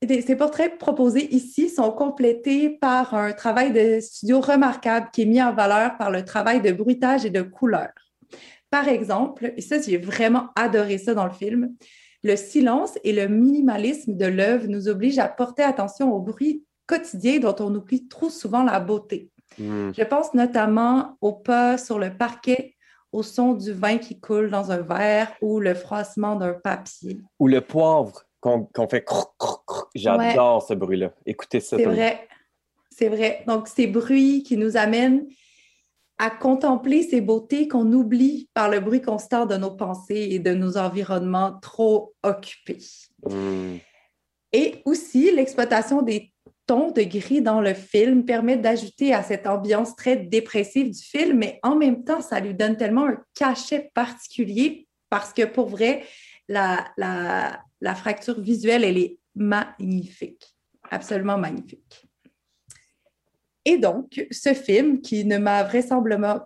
Ces portraits proposés ici sont complétés par un travail de studio remarquable qui est mis en valeur par le travail de bruitage et de couleur. Par exemple, et ça, j'ai vraiment adoré ça dans le film, le silence et le minimalisme de l'œuvre nous obligent à porter attention au bruit quotidien dont on oublie trop souvent la beauté. Je pense notamment au pas sur le parquet, au son du vin qui coule dans un verre ou le froissement d'un papier. Ou le poivre qu'on fait croc, croc, croc. J'adore ce bruit-là. Écoutez ça. C'est vrai. C'est vrai. Donc, ces bruits qui nous amènent à contempler ces beautés qu'on oublie par le bruit constant de nos pensées et de nos environnements trop occupés. Et aussi, l'exploitation des tons de gris dans le film permet d'ajouter à cette ambiance très dépressive du film, mais en même temps, ça lui donne tellement un cachet particulier parce que pour vrai, la fracture visuelle, elle est magnifique, absolument magnifique. Et donc, ce film qui ne m'a vraisemblablement,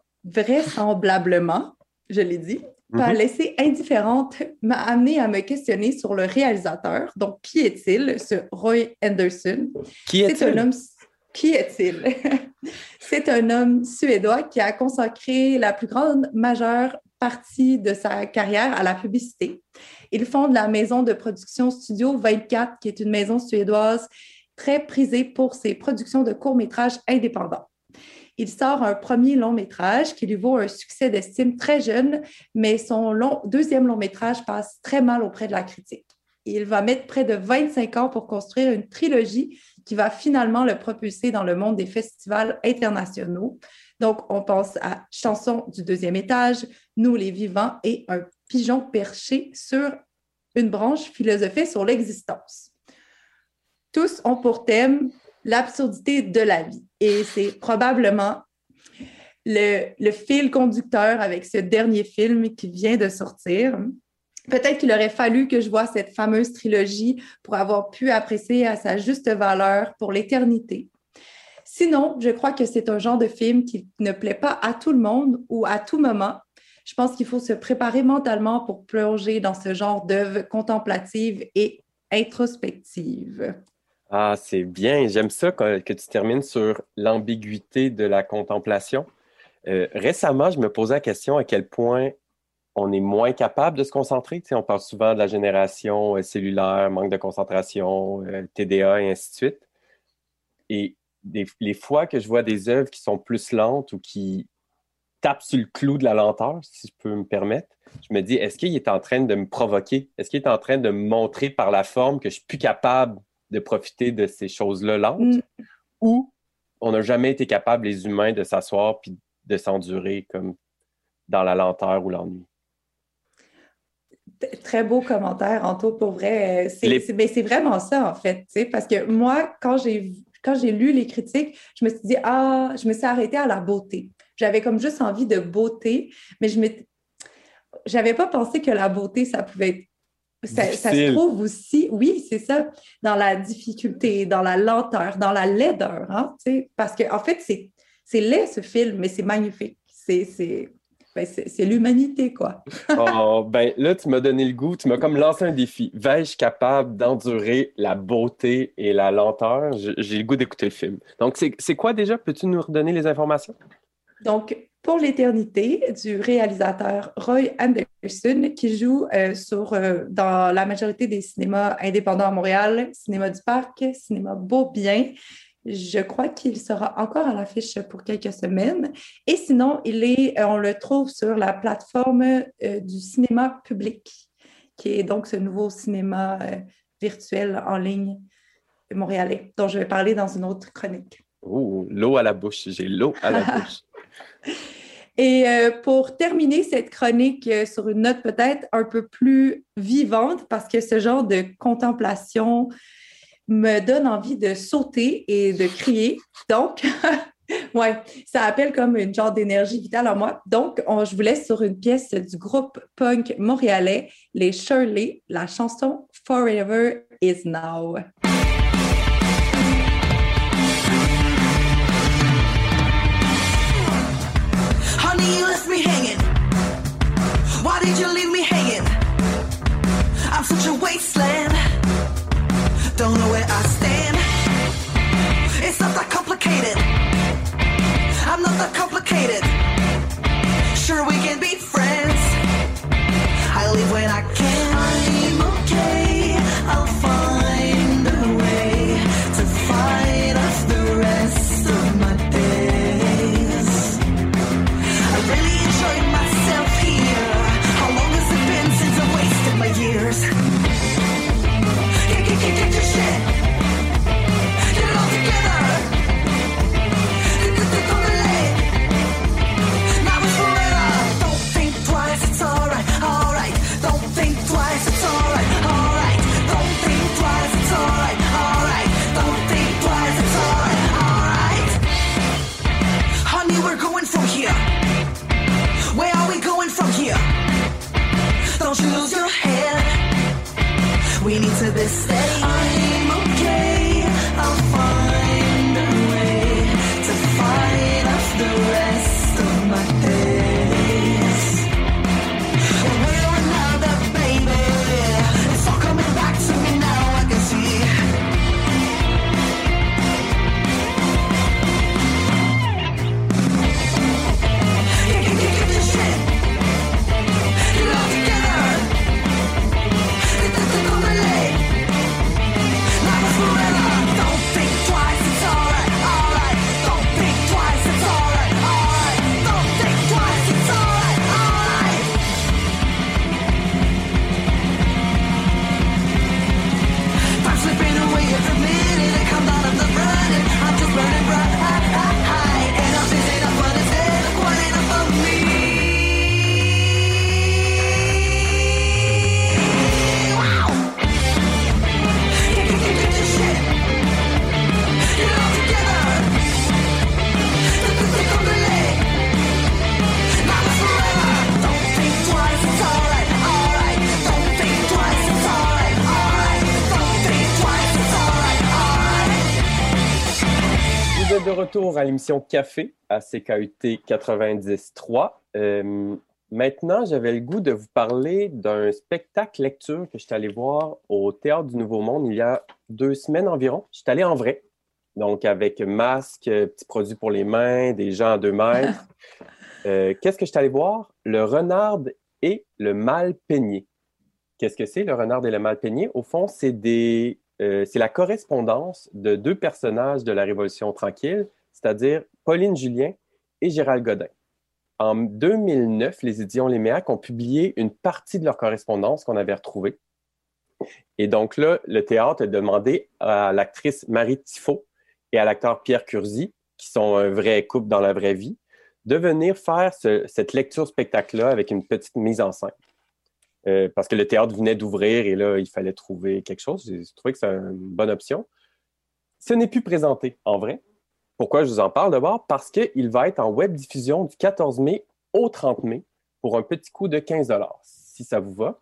je l'ai dit, pas laissé indifférente, m'a amené à me questionner sur le réalisateur. Donc, qui est-il, ce Roy Andersson? Qui est-il? C'est un homme suédois qui a consacré la plus grande majeure partie de sa carrière à la publicité. Il fonde la maison de production Studio 24, qui est une maison suédoise très prisée pour ses productions de courts-métrages indépendants. Il sort un premier long-métrage qui lui vaut un succès d'estime très jeune, mais son deuxième long-métrage passe très mal auprès de la critique. Il va mettre près de 25 ans pour construire une trilogie qui va finalement le propulser dans le monde des festivals internationaux. Donc, on pense à Chansons du deuxième étage, Nous les vivants et Un pigeon perché sur une branche philosophée sur l'existence. Tous ont pour thème l'absurdité de la vie. Et c'est probablement le fil conducteur avec ce dernier film qui vient de sortir. Peut-être qu'il aurait fallu que je voie cette fameuse trilogie pour avoir pu apprécier à sa juste valeur pour l'éternité. Sinon, je crois que c'est un genre de film qui ne plaît pas à tout le monde ou à tout moment. Je pense qu'il faut se préparer mentalement pour plonger dans ce genre d'œuvre contemplative et introspective. Ah, c'est bien. J'aime ça que tu termines sur l'ambiguïté de la contemplation. Récemment, je me posais la question à quel point on est moins capable de se concentrer. Tu sais, on parle souvent de la génération cellulaire, manque de concentration, TDA et ainsi de suite. Et les fois que je vois des œuvres qui sont plus lentes ou qui tapent sur le clou de la lenteur, si je peux me permettre, je me dis, est-ce qu'il est en train de me provoquer? Est-ce qu'il est en train de me montrer par la forme que je suis plus capable de profiter de ces choses-là lentes? Ou on n'a jamais été capable, les humains, de s'asseoir puis de s'endurer comme dans la lenteur ou l'ennui? Très beau commentaire, Anto, pour vrai. C'est vraiment ça, en fait, tu sais, parce que moi, quand j'ai lu les critiques, je me suis dit, je me suis arrêtée à la beauté. J'avais comme juste envie de beauté, mais j'avais pas pensé que la beauté, ça pouvait être... Ça se trouve aussi, oui, c'est ça, dans la difficulté, dans la lenteur, dans la laideur, hein, tu sais, parce qu'en fait, c'est laid, ce film, mais c'est magnifique. C'est l'humanité, quoi. Là, tu m'as donné le goût, tu m'as comme lancé un défi. Vais-je capable d'endurer la beauté et la lenteur? J'ai le goût d'écouter le film. Donc, c'est quoi déjà? Peux-tu nous redonner les informations? Donc, Pour l'éternité, du réalisateur Roy Andersson, qui joue dans la majorité des cinémas indépendants à Montréal, Cinéma du Parc, Cinéma Beaubien. Je crois qu'il sera encore à l'affiche pour quelques semaines. Et sinon, on le trouve sur la plateforme du cinéma public, qui est donc ce nouveau cinéma virtuel en ligne montréalais, dont je vais parler dans une autre chronique. Oh, l'eau à la bouche. J'ai l'eau à la bouche. Et pour terminer cette chronique sur une note peut-être un peu plus vivante, parce que ce genre de contemplation me donne envie de sauter et de crier. Donc, ouais, ça appelle comme une genre d'énergie vitale en moi. Donc, je vous laisse sur une pièce du groupe punk montréalais, les Shirley, la chanson « Forever is Now ». You left me hanging. Why did you leave me hanging? I'm such a wasteland. don't know where I stand. It's not that complicated. I'm not that complicated. Sure, we can be friends. I leave when I can. I'm okay. I'll find a way to fight off the rest of my days. I really enjoyed myself here. How long has it been since I wasted my years? Get your shit. Get it all together. Don't delay. Now it's forever. Don't think twice, it's alright, alright. Don't think twice, it's alright, alright. Don't think twice, it's alright, alright. Don't think twice, it's alright, alright. Honey, we're going from here. Where are we going from here? Don't you lose your head. We need to be steady. I'm okay. I'll find a way to fight off the rest of my days. One way or another, baby, it's all coming back to me now. I can see. Get your shit. Get it all together. Don't delay. Now it's forever. Don't think twice, it's alright, alright. Don't think twice, it's alright, alright. Don't think twice, it's alright, alright. Time slipping away every minute. I come out of the running. I'm just burning bright. Enough is enough, but it's never quite enough for me. Wow. Get your shit. Get it all together. Don't delay. Now it's forever. Don't think twice, it's alright, alright. Don't think twice, it's alright, alright. Don't think twice, it's alright, alright. Vous êtes de retour à l'émission Café à CKUT 90.3. Maintenant, j'avais le goût de vous parler d'un spectacle lecture que je suis allé voir au Théâtre du Nouveau Monde il y a 2 semaines environ. Je suis allé en vrai, donc avec masque, petits produits pour les mains, des gens à 2 mètres. Qu'est-ce que je suis allé voir? Le Renard et le Mal peigné. Qu'est-ce que c'est, le Renard et le Mal peigné? Au fond, c'est la correspondance de 2 personnages de la Révolution tranquille, c'est-à-dire Pauline Julien et Gérald Godin. En 2009, les éditions Léméac ont publié une partie de leur correspondance qu'on avait retrouvée. Et donc là, le théâtre a demandé à l'actrice Marie Tifo et à l'acteur Pierre Curzi, qui sont un vrai couple dans la vraie vie, de venir faire cette lecture-spectacle-là avec une petite mise en scène. Parce que le théâtre venait d'ouvrir et là, il fallait trouver quelque chose. J'ai trouvé que c'est une bonne option. Ce n'est plus présenté en vrai. Pourquoi je vous en parle d'abord? Parce qu'il va être en web diffusion du 14 mai au 30 mai pour un petit coût de 15 $, si ça vous va.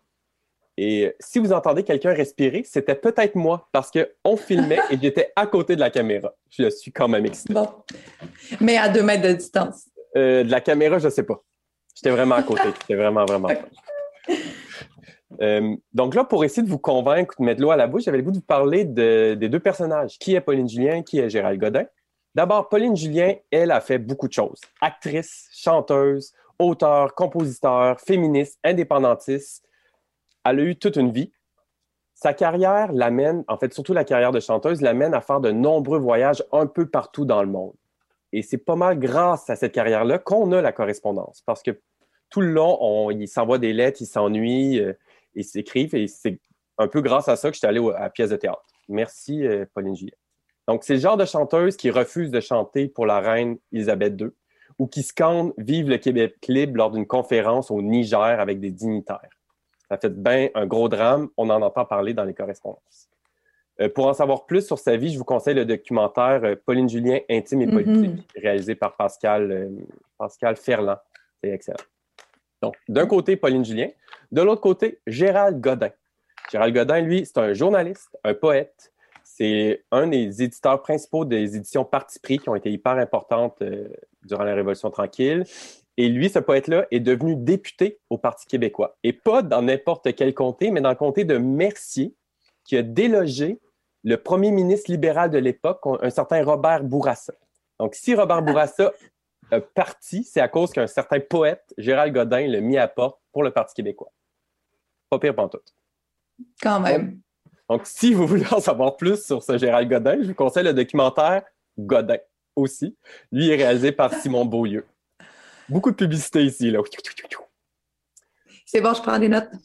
Et si vous entendez quelqu'un respirer, c'était peut-être moi parce qu'on filmait et j'étais à côté de la caméra. Je suis quand même excité. Bon. Mais à 2 mètres de distance. De la caméra, je ne sais pas. J'étais vraiment à côté. J'étais vraiment, vraiment proche. Donc là, pour essayer de vous convaincre, de mettre l'eau à la bouche, j'avais le goût de vous parler des 2 personnages. Qui est Pauline Julien, qui est Gérald Godin? D'abord, Pauline Julien, elle a fait beaucoup de choses. Actrice, chanteuse, auteure, compositeur, féministe, indépendantiste. Elle a eu toute une vie. Sa carrière l'amène, en fait, surtout la carrière de chanteuse, l'amène à faire de nombreux voyages un peu partout dans le monde. Et c'est pas mal grâce à cette carrière-là qu'on a la correspondance. Parce que tout le long, ils s'envoient des lettres, ils s'ennuient, ils s'écrivent. Et c'est un peu grâce à ça que je suis allé à la pièce de théâtre. Merci, Pauline Julien. Donc, c'est le genre de chanteuse qui refuse de chanter pour la reine Élisabeth II ou qui scande « Vive le Québec libre » lors d'une conférence au Niger avec des dignitaires. Ça fait bien un gros drame. On en entend parler dans les correspondances. Pour en savoir plus sur sa vie, je vous conseille le documentaire Pauline Julien, intime et politique, réalisé par Pascal Ferland. C'est excellent. Donc, d'un côté, Pauline Julien. De l'autre côté, Gérald Godin. Gérald Godin, lui, c'est un journaliste, un poète. C'est un des éditeurs principaux des éditions Parti pris qui ont été hyper importantes durant la Révolution tranquille. Et lui, ce poète-là, est devenu député au Parti québécois. Et pas dans n'importe quel comté, mais dans le comté de Mercier, qui a délogé le premier ministre libéral de l'époque, un certain Robert Bourassa. Donc, si Robert Bourassa a parti, c'est à cause qu'un certain poète, Gérald Godin, l'a mis à porte pour le Parti québécois. Pas pire pantoute. Quand même. Donc, si vous voulez en savoir plus sur ce Gérald Godin, je vous conseille le documentaire Godin aussi. Lui est réalisé par Simon Beaulieu. Beaucoup de publicité ici, là. C'est bon, je prends des notes.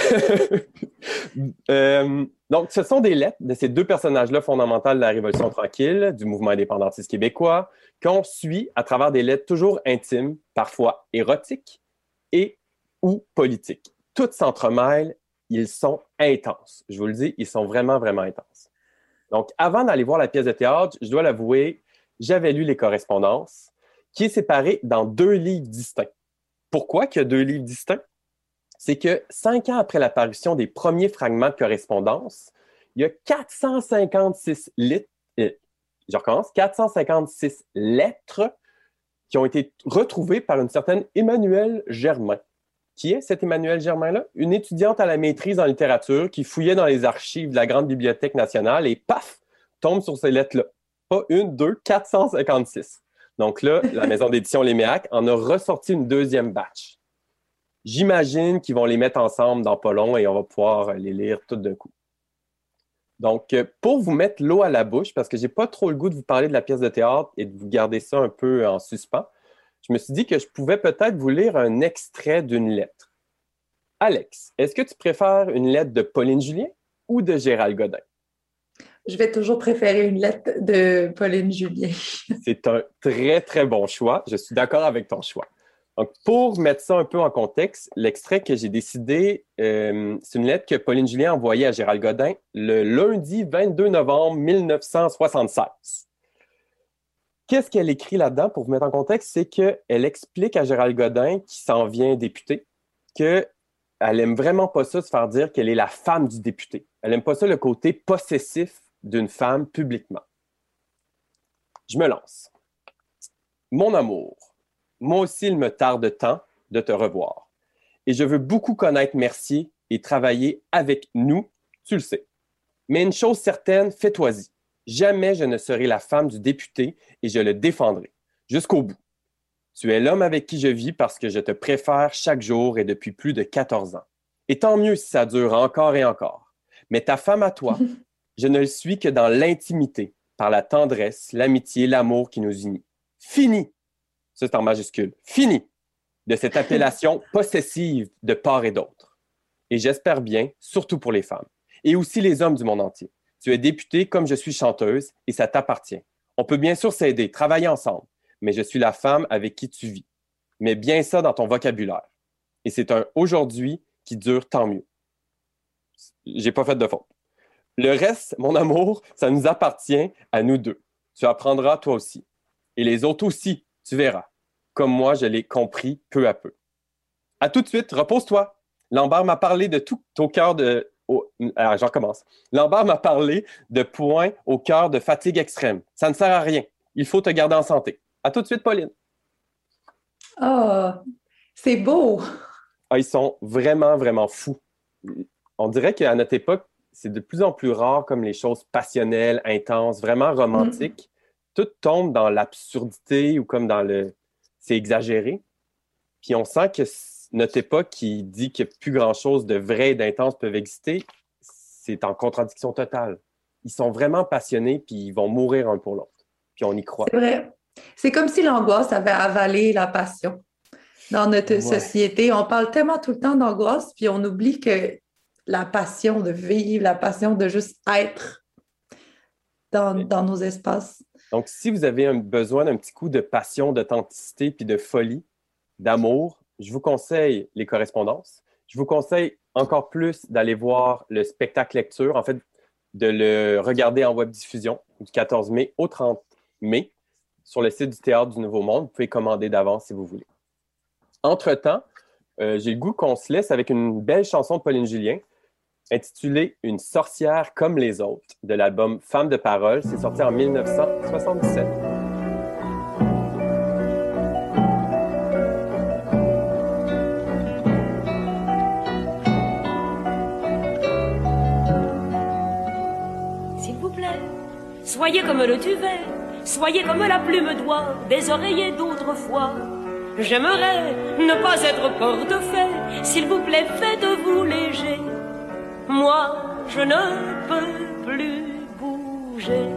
Donc, ce sont des lettres de ces deux personnages-là fondamentaux de la Révolution tranquille, du mouvement indépendantiste québécois, qu'on suit à travers des lettres toujours intimes, parfois érotiques et ou politiques. Toutes s'entremêlent, ils sont intenses. Je vous le dis, ils sont vraiment, vraiment intenses. Donc, avant d'aller voir la pièce de théâtre, je dois l'avouer, j'avais lu Les Correspondances, qui est séparé dans 2 livres distincts. Pourquoi qu'il y a 2 livres distincts? C'est que 5 ans après l'apparition des premiers fragments de correspondance, il y a 456 lettres qui ont été retrouvées par une certaine Emmanuelle Germain. Qui est cette Emmanuelle Germain-là? Une étudiante à la maîtrise en littérature qui fouillait dans les archives de la Grande Bibliothèque nationale et paf, tombe sur ces lettres-là. Pas 1, 2, 456. Donc là, la maison d'édition Léméac en a ressorti une 2e batch. J'imagine qu'ils vont les mettre ensemble dans pas long et on va pouvoir les lire tout d'un coup. Donc, pour vous mettre l'eau à la bouche, parce que j'ai pas trop le goût de vous parler de la pièce de théâtre et de vous garder ça un peu en suspens, je me suis dit que je pouvais peut-être vous lire un extrait d'une lettre. Alex, est-ce que tu préfères une lettre de Pauline Julien ou de Gérald Godin? Je vais toujours préférer une lettre de Pauline Julien. C'est un très, très bon choix. Je suis d'accord avec ton choix. Donc, pour mettre ça un peu en contexte, l'extrait que j'ai décidé, c'est une lettre que Pauline Julien a envoyée à Gérald Godin le lundi 22 novembre 1976. Qu'est-ce qu'elle écrit là-dedans, pour vous mettre en contexte? C'est qu'elle explique à Gérald Godin, qui s'en vient député, qu'elle aime vraiment pas ça, se faire dire qu'elle est la femme du député. Elle aime pas ça, le côté possessif d'une femme publiquement. Je me lance. Mon amour, moi aussi, il me tarde tant de te revoir. Et je veux beaucoup connaître Mercier et travailler avec nous, tu le sais. Mais une chose certaine, fais-toi-y. Jamais je ne serai la femme du député et je le défendrai, jusqu'au bout. Tu es l'homme avec qui je vis parce que je te préfère chaque jour et depuis plus de 14 ans. Et tant mieux si ça dure encore et encore. Mais ta femme à toi, je ne le suis que dans l'intimité, par la tendresse, l'amitié, l'amour qui nous unit. Fini, ça c'est en majuscule, fini de cette appellation possessive de part et d'autre. Et j'espère bien, surtout pour les femmes, et aussi les hommes du monde entier. Tu es députée comme je suis chanteuse et ça t'appartient. On peut bien sûr s'aider, travailler ensemble, mais je suis la femme avec qui tu vis. Mets bien ça dans ton vocabulaire. Et c'est un aujourd'hui qui dure tant mieux. J'ai pas fait de faute. Le reste, mon amour, ça nous appartient à nous deux. Tu apprendras toi aussi. Et les autres aussi, tu verras. Comme moi, je l'ai compris peu à peu. À tout de suite, repose-toi. Lambert m'a parlé de tout au cœur de... Alors, je recommence. Lambert m'a parlé de points au cœur de fatigue extrême. Ça ne sert à rien. Il faut te garder en santé. À tout de suite, Pauline. Oh, c'est beau! Ah, ils sont vraiment, vraiment fous. On dirait qu'à notre époque, c'est de plus en plus rare comme les choses passionnelles, intenses, vraiment romantiques. Tout tombe dans l'absurdité ou comme dans le... C'est exagéré. Puis on sent que notre époque qui dit qu'il n'y a plus grand-chose de vrai et d'intense peuvent exister, c'est en contradiction totale. Ils sont vraiment passionnés puis ils vont mourir un pour l'autre. Puis on y croit. C'est vrai. C'est comme si l'angoisse avait avalé la passion. Dans notre société, on parle tellement tout le temps d'angoisse, puis on oublie que la passion de vivre, la passion de juste être dans nos espaces. Donc, si vous avez besoin d'un petit coup de passion, d'authenticité puis de folie, d'amour, je vous conseille Les Correspondances. Je vous conseille encore plus d'aller voir le spectacle lecture, en fait, de le regarder en web diffusion du 14 mai au 30 mai sur le site du Théâtre du Nouveau Monde. Vous pouvez commander d'avance si vous voulez. Entre-temps, j'ai le goût qu'on se laisse avec une belle chanson de Pauline Julien intitulée « Une sorcière comme les autres » de l'album « Femme de parole ». C'est sorti en 1977. S'il vous plaît. Soyez comme le duvet, soyez comme la plume d'oie des oreillers d'autrefois. J'aimerais ne pas être portefaix, s'il vous plaît, faites-vous léger. Moi, je ne peux plus bouger.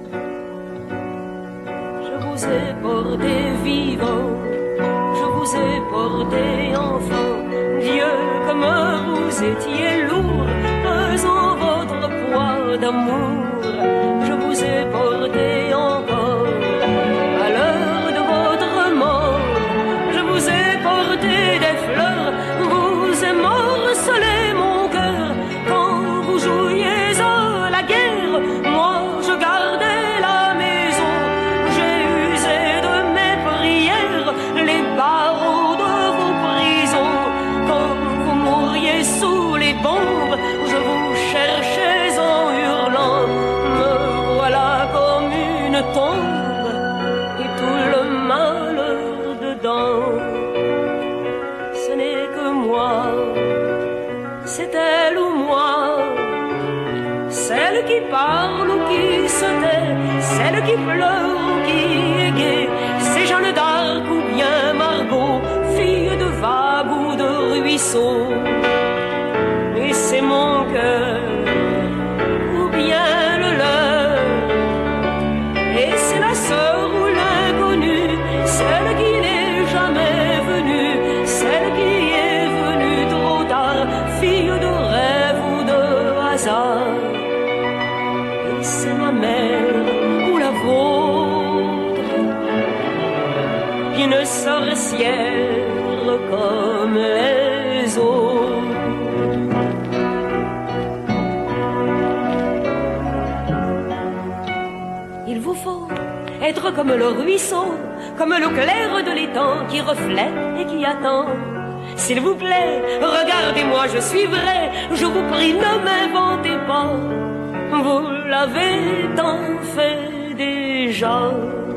Je vous ai porté vivant, je vous ai porté enfant. Dieu, comme vous étiez lourd, pesant votre poids d'amour. Je vous ai porté encore à l'heure de votre mort. Je vous ai porté des fleurs, vous ai morcelé mon cœur. Quand vous jouiez à la guerre, moi je gardais la maison. J'ai usé de mes prières les barreaux de vos prisons. Quand vous mouriez sous les bombes, je vous cherchais en hurlant. Me voilà comme une tombe et tout le malheur dedans. Ce n'est que moi, c'est elle ou moi, celle qui parle ou qui se tait, celle qui pleure ou qui est gaie. C'est Jeanne d'Arc ou bien Margot, fille de vagues ou de ruisseaux. Et c'est mon cœur ou bien le leur, et c'est la sœur ou l'inconnue, celle qui n'est jamais venue, celle qui est venue trop tard, fille de rêve ou de hasard. Et c'est ma mère ou la vôtre, une sorcière comme les autres. Il vous faut être comme le ruisseau, comme l'eau claire de l'étang qui reflète et qui attend. S'il vous plaît, regardez-moi, je suis vrai, je vous prie, ne m'inventez pas. Vous l'avez tant fait déjà.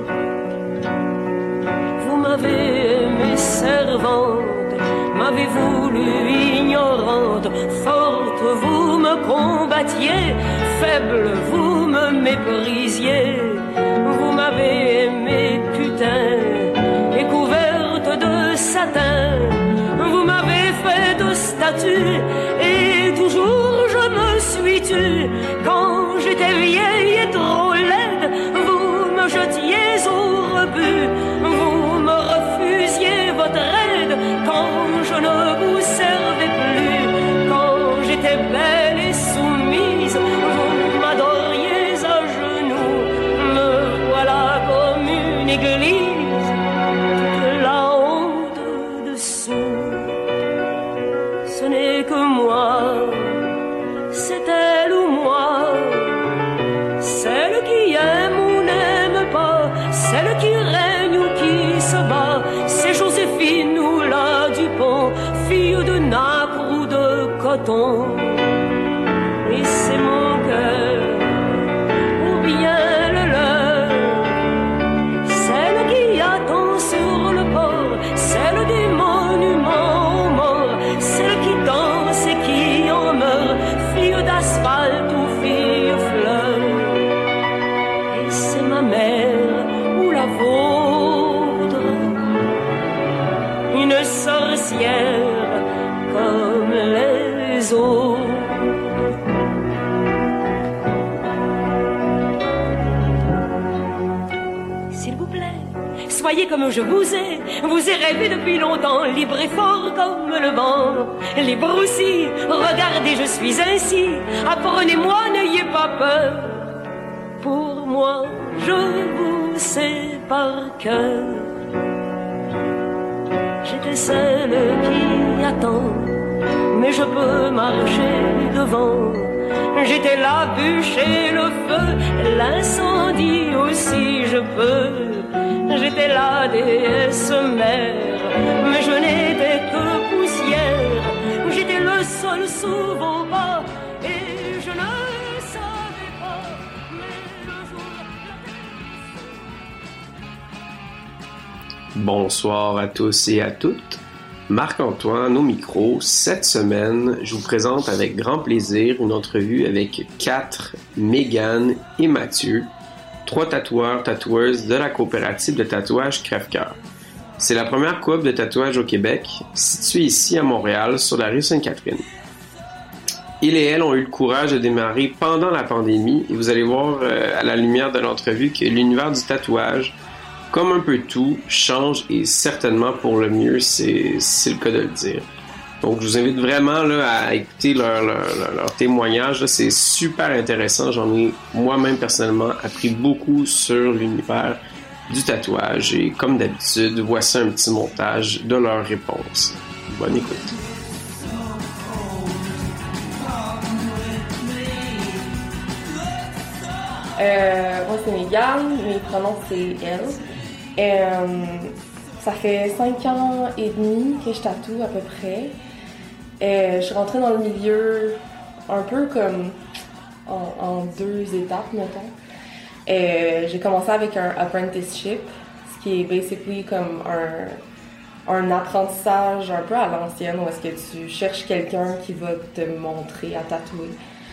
Vous m'avez aimée servante, m'avez voulu ignorante, forte vous me combattiez, faible vous me méprisiez. Vous m'avez aimée putain et couverte de satin. Vous m'avez fait de statue et toujours je me suis tue. Quand j'étais vieille et trop laide, vous me jetiez au rebut. Vous me refusiez votre aide quand je ne vous servais plus. Quand j'étais belle et soumise, vous m'adoriez à genoux. Me voilà comme une église, toute la honte dessous. Ce n'est que moi, c'est elle ou moi, celle qui aime ou n'aime pas, celle qui règne ou qui se bat. C'est Joséphine ou la Dupont, fille de nacre ou de coton. Et c'est mon cœur ou bien le leur, celle qui attend sur le port, celle des monuments aux morts, celle qui danse et qui en meurt, fille d'asphalte ou fille fleur. Et c'est ma mère ou la vôtre, une sorcière comme les autres. S'il vous plaît, soyez comme je vous ai rêvé depuis longtemps, libre et fort comme le vent, libre aussi, regardez je suis ainsi, apprenez-moi, n'ayez pas peur, pour moi je vous sais par cœur. J'étais celle qui attend, mais je peux marcher devant. J'étais la bûche et le feu, l'incendie aussi je peux. J'étais la déesse mère, mais je n'étais que poussière. J'étais le sol sous vos pas, et je ne savais pas, mais le jour... Bonsoir à tous et à toutes. Marc-Antoine au micro. Cette semaine, je vous présente avec grand plaisir une entrevue avec Katr, Mégane et Mathieu, 3 tatoueurs, tatoueuses de la coopérative de tatouage Crève-Cœur. C'est la première coop de tatouage au Québec, située ici à Montréal, sur la rue Sainte-Catherine. Il et elle ont eu le courage de démarrer pendant la pandémie et vous allez voir à la lumière de l'entrevue que l'univers du tatouage, comme un peu tout, change et certainement pour le mieux, c'est le cas de le dire. Donc je vous invite vraiment là, à écouter leur témoignage, là, c'est super intéressant, j'en ai moi-même personnellement appris beaucoup sur l'univers du tatouage et comme d'habitude, voici un petit montage de leurs réponses. Bonne écoute. Moi, c'est Mégane, mes pronoms, c'est elle. Ça fait 5 ans et demi que je tatoue à peu près. Je suis rentrée dans le milieu un peu comme en 2 étapes, mettons. J'ai commencé avec un apprenticeship, ce qui est basically comme un apprentissage un peu à l'ancienne, où est-ce que tu cherches quelqu'un qui va te montrer à tatouer.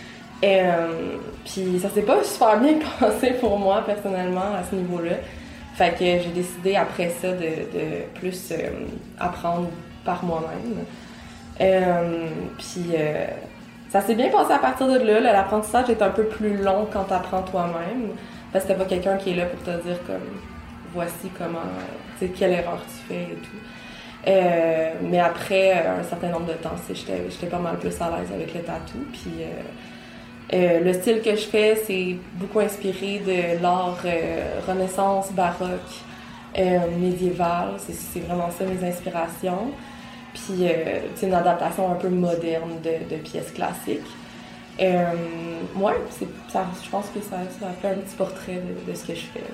Puis ça s'est pas super bien passé pour moi personnellement à ce niveau-là. Fait que j'ai décidé après ça de plus apprendre par moi-même. Puis ça s'est bien passé à partir de là. L'apprentissage est un peu plus long quand tu apprends toi-même. Parce que t'as pas quelqu'un qui est là pour te dire comme voici comment, tu sais, quelle erreur tu fais et tout. Mais après un certain nombre de temps, j'étais pas mal plus à l'aise avec le tatou. Puis le style que je fais, c'est beaucoup inspiré de l'art Renaissance, baroque, médiéval. C'est vraiment ça mes inspirations. Puis c'est une adaptation un peu moderne de pièces classiques. Ouais, je pense que ça fait un petit portrait de ce que je fais.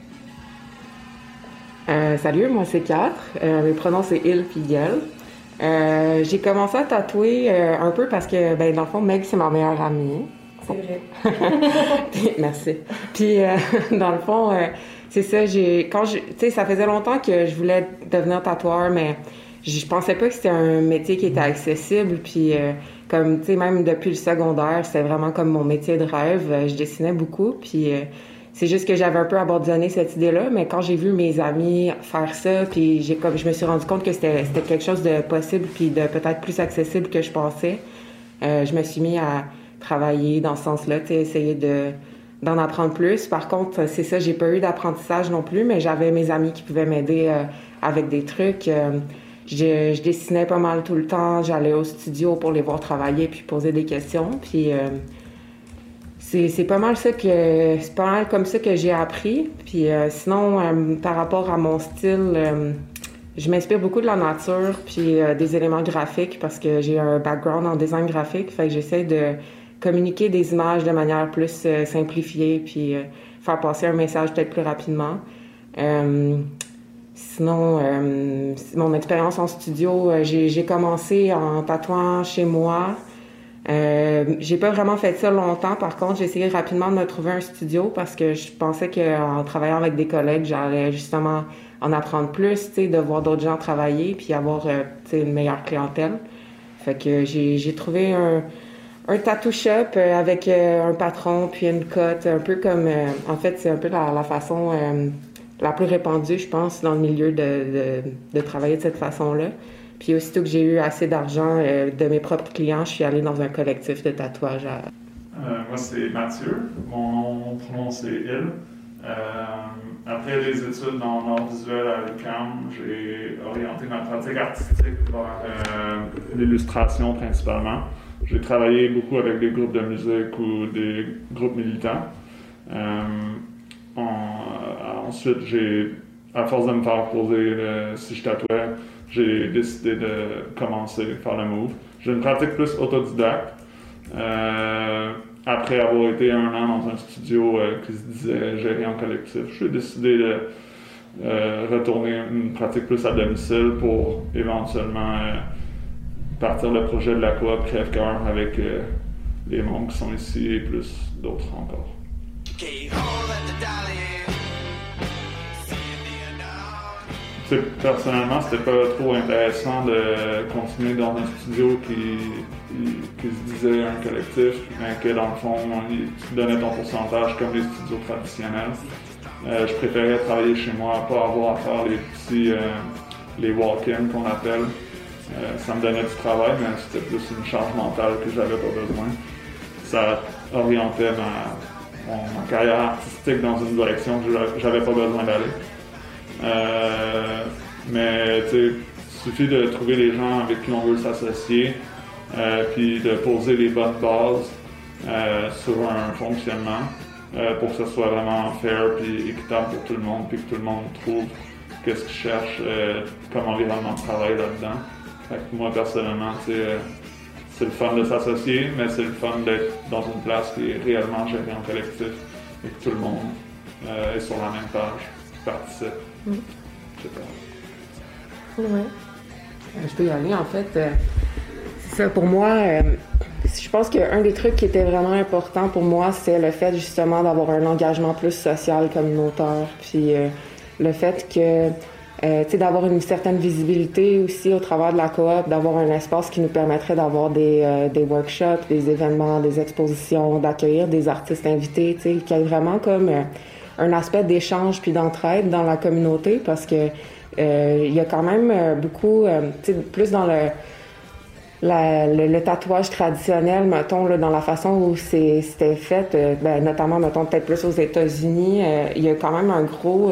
Ouais. Salut, moi c'est 4. Mes pronoms c'est il puis Yel. J'ai commencé à tatouer un peu parce que, dans le fond, Meg c'est ma meilleure amie. C'est vrai. Merci. Puis, dans le fond, c'est ça, ça faisait longtemps que je voulais devenir tatoueur, mais je pensais pas que c'était un métier qui était accessible. Puis, comme, tu sais, même depuis le secondaire, c'était vraiment comme mon métier de rêve. Je dessinais beaucoup, puis c'est juste que j'avais un peu abandonné cette idée-là. Mais quand j'ai vu mes amis faire ça, puis je me suis rendu compte que c'était quelque chose de possible, puis de peut-être plus accessible que je pensais. Je me suis mis à travailler dans ce sens-là, tu sais, essayer d'en apprendre plus. Par contre, c'est ça, j'ai pas eu d'apprentissage non plus, mais j'avais mes amis qui pouvaient m'aider avec des trucs. Je dessinais pas mal tout le temps, j'allais au studio pour les voir travailler puis poser des questions. Puis c'est pas mal comme ça que j'ai appris. Puis sinon, par rapport à mon style, je m'inspire beaucoup de la nature puis des éléments graphiques parce que j'ai un background en design graphique. Fait que j'essaie de communiquer des images de manière plus simplifiée puis faire passer un message peut-être plus rapidement. Sinon, mon expérience en studio, j'ai commencé en tatouant chez moi. J'ai pas vraiment fait ça longtemps. Par contre, j'ai essayé rapidement de me trouver un studio parce que je pensais qu'en travaillant avec des collègues, j'allais justement en apprendre plus, tu sais, de voir d'autres gens travailler puis avoir, tu sais, une meilleure clientèle. Fait que j'ai trouvé un tattoo shop avec un patron puis une cote, un peu comme... en fait, c'est un peu la façon la plus répandue, je pense, dans le milieu de travailler de cette façon-là. Puis aussitôt que j'ai eu assez d'argent de mes propres clients, je suis allée dans un collectif de tatouage. Moi, c'est Mathieu. Mon pronom, c'est il. Après les études en art visuel à l'UQAM, j'ai orienté ma pratique artistique vers l'illustration principalement. J'ai travaillé beaucoup avec des groupes de musique ou des groupes militants. Ensuite, à force de me faire poser si je tatouais, j'ai décidé de commencer à faire le move. J'ai une pratique plus autodidacte. Après avoir été 1 an dans un studio qui se disait gérer en collectif, j'ai décidé de retourner une pratique plus à domicile pour éventuellement partir le projet de la coop Crève-Cœur avec les membres qui sont ici et plus d'autres encore. Personnellement, c'était pas trop intéressant de continuer dans un studio qui se disait un collectif, mais que dans le fond, tu donnais ton pourcentage comme les studios traditionnels. Je préférais travailler chez moi, pas avoir à faire les walk-ins qu'on appelle. Ça me donnait du travail, mais c'était plus une charge mentale que j'avais pas besoin. Ça orientait ma carrière artistique dans une direction que j'avais pas besoin d'aller. Mais tu sais, il suffit de trouver les gens avec qui on veut s'associer, puis de poser les bonnes bases sur un fonctionnement pour que ce soit vraiment fair puis équitable pour tout le monde, puis que tout le monde trouve qu'est-ce qu'il cherche comme environnement de travail là-dedans. Fait que moi personnellement, c'est le fun de s'associer, mais c'est le fun d'être dans une place qui est réellement gérée en collectif et que tout le monde est sur la même page, participe. Je sais pas. Ouais. Je peux y aller, en fait. C'est ça, pour moi, je pense qu'un des trucs qui était vraiment important pour moi, c'est le fait justement d'avoir un engagement plus social, communautaire, puis le fait que, tu sais, d'avoir une certaine visibilité aussi au travers de la coop, d'avoir un espace qui nous permettrait d'avoir des workshops, des événements, des expositions, d'accueillir des artistes invités, tu sais, qu'il y ait vraiment comme un aspect d'échange puis d'entraide dans la communauté, parce que il y a quand même beaucoup, tu sais, plus dans le tatouage traditionnel, mettons, là, dans la façon où c'était fait, notamment, mettons, peut-être plus aux États-Unis, il y a quand même un gros...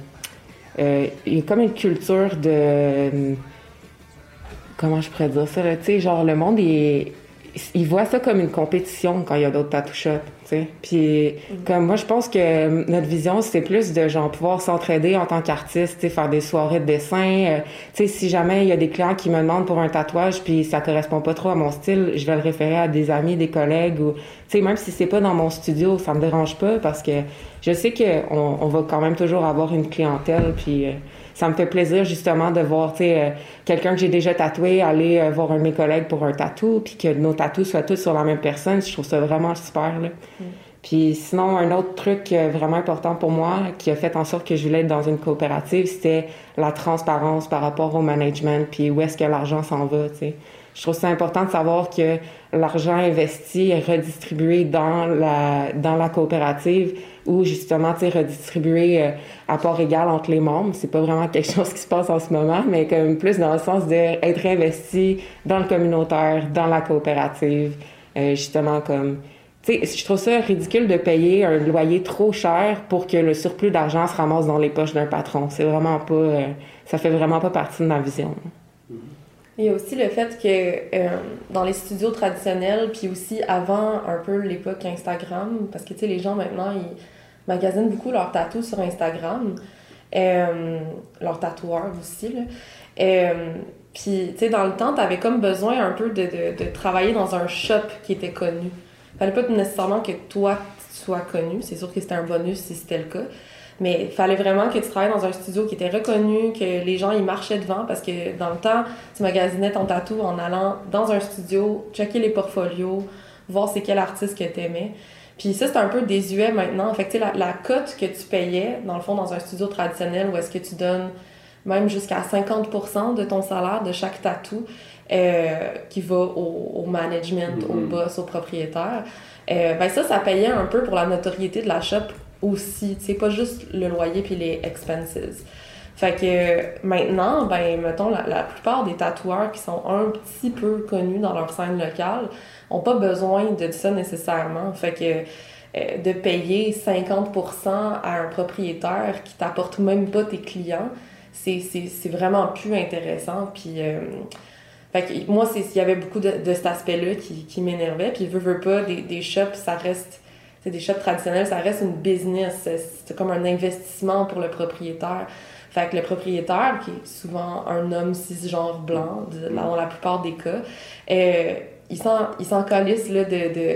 il y a comme une culture de... comment je pourrais dire ça, là, tu sais, genre, le monde, il voit ça comme une compétition quand il y a d'autres tattoo shops, tu sais. Puis, comme moi, je pense que notre vision, c'est plus de, genre, pouvoir s'entraider en tant qu'artiste, tu sais, faire des soirées de dessin. Tu sais, si jamais il y a des clients qui me demandent pour un tatouage puis ça correspond pas trop à mon style, je vais le référer à des amis, des collègues ou, tu sais, même si c'est pas dans mon studio, ça me dérange pas parce que je sais qu'on va quand même toujours avoir une clientèle puis... ça me fait plaisir justement de voir, tu sais, quelqu'un que j'ai déjà tatoué aller voir un de mes collègues pour un tatou, puis que nos tatous soient tous sur la même personne. Je trouve ça vraiment super, là. Puis sinon, un autre truc vraiment important pour moi, qui a fait en sorte que je voulais être dans une coopérative, c'était la transparence par rapport au management, puis où est-ce que l'argent s'en va, tu sais. Je trouve ça important de savoir que l'argent investi est redistribué dans la coopérative ou justement, tu sais, redistribué à part égale entre les membres. C'est pas vraiment quelque chose qui se passe en ce moment, mais comme plus dans le sens d'être investi dans le communautaire, dans la coopérative, justement comme... Tu sais, je trouve ça ridicule de payer un loyer trop cher pour que le surplus d'argent se ramasse dans les poches d'un patron. C'est vraiment pas... ça fait vraiment pas partie de ma vision. Il y a aussi le fait que dans les studios traditionnels, puis aussi avant un peu l'époque Instagram, parce que tu sais, les gens maintenant, ils magasinent beaucoup leurs tatous sur Instagram, leurs tatoueurs aussi, là. Puis tu sais, dans le temps, t'avais comme besoin un peu de travailler dans un shop qui était connu. Fallait pas nécessairement que toi, tu sois connu, c'est sûr que c'était un bonus si c'était le cas. Mais il fallait vraiment que tu travailles dans un studio qui était reconnu, que les gens y marchaient devant, parce que dans le temps, tu magasinais ton tatou en allant dans un studio, checker les portfolios, voir c'est quel artiste que t'aimais. Puis ça, c'est un peu désuet maintenant. Fait que tu sais, la cote que tu payais, dans le fond, dans un studio traditionnel, où est-ce que tu donnes même jusqu'à 50% de ton salaire de chaque tatou, qui va au management, au boss, au propriétaire, ben ça payait un peu pour la notoriété de la shop aussi, tu sais, pas juste le loyer puis les expenses. Fait que maintenant, ben mettons, la plupart des tatoueurs qui sont un petit peu connus dans leur scène locale ont pas besoin de ça nécessairement. Fait que de payer 50% à un propriétaire qui t'apporte même pas tes clients, c'est vraiment plus intéressant. Puis fait que moi, il y avait beaucoup de cet aspect-là qui m'énervait. Puis veux pas, des shops, ça reste... C'est des shops traditionnels, ça reste une business. C'est comme un investissement pour le propriétaire. Fait que le propriétaire, qui est souvent un homme cisgenre blanc, dans la plupart des cas, il s'en calisse là,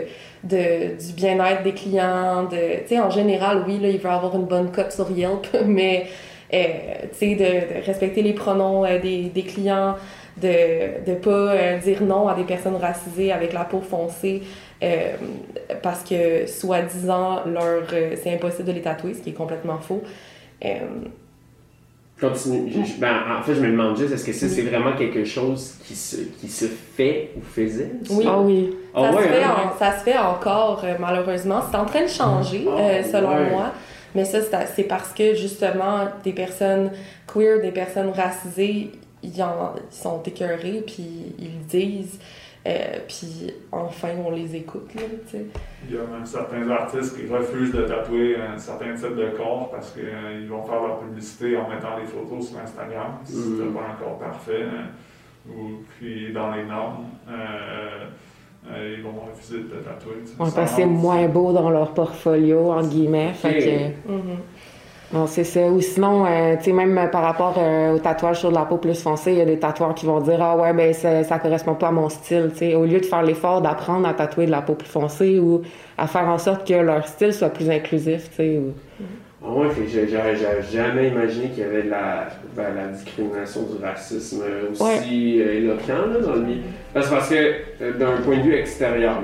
du bien-être des clients. Tu sais, en général, oui, là, il veut avoir une bonne cote sur Yelp, mais tu sais, de respecter les pronoms des clients, de pas dire non à des personnes racisées avec la peau foncée, parce que soi-disant c'est impossible de les tatouer, ce qui est complètement faux. Continue. En fait, je me demande juste, est-ce que ça, c'est vraiment quelque chose qui se fait ou faisait? Oui. Ah oui. Ça se fait encore, malheureusement. C'est en train de changer, selon moi. Mais ça, c'est parce que, justement, des personnes queer, des personnes racisées, ils sont écœurés, puis ils le disent. Puis enfin, on les écoute, là, tu sais. Il y a même certains artistes qui refusent de tatouer un certain type de corps parce qu'ils vont faire leur publicité en mettant des photos sur Instagram, si c'est pas un corps parfait, ou puis dans les normes, ils vont refuser de te tatouer. Parce que c'est moins beau dans leur portfolio, entre guillemets, fait que... Non, c'est ça. Ou sinon, tu sais, même par rapport au tatouage sur de la peau plus foncée, il y a des tatoueurs qui vont dire « Ah ouais, ben ça correspond pas à mon style », tu sais. Au lieu de faire l'effort d'apprendre à tatouer de la peau plus foncée ou à faire en sorte que leur style soit plus inclusif, tu sais. Ouais, j'aurais jamais imaginé qu'il y avait de la discrimination, du racisme aussi éloquent là, dans le milieu. Parce que d'un point de vue extérieur,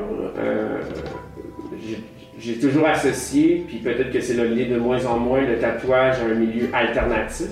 j'ai toujours associé, puis peut-être que c'est l'idée de moins en moins, le tatouage à un milieu alternatif.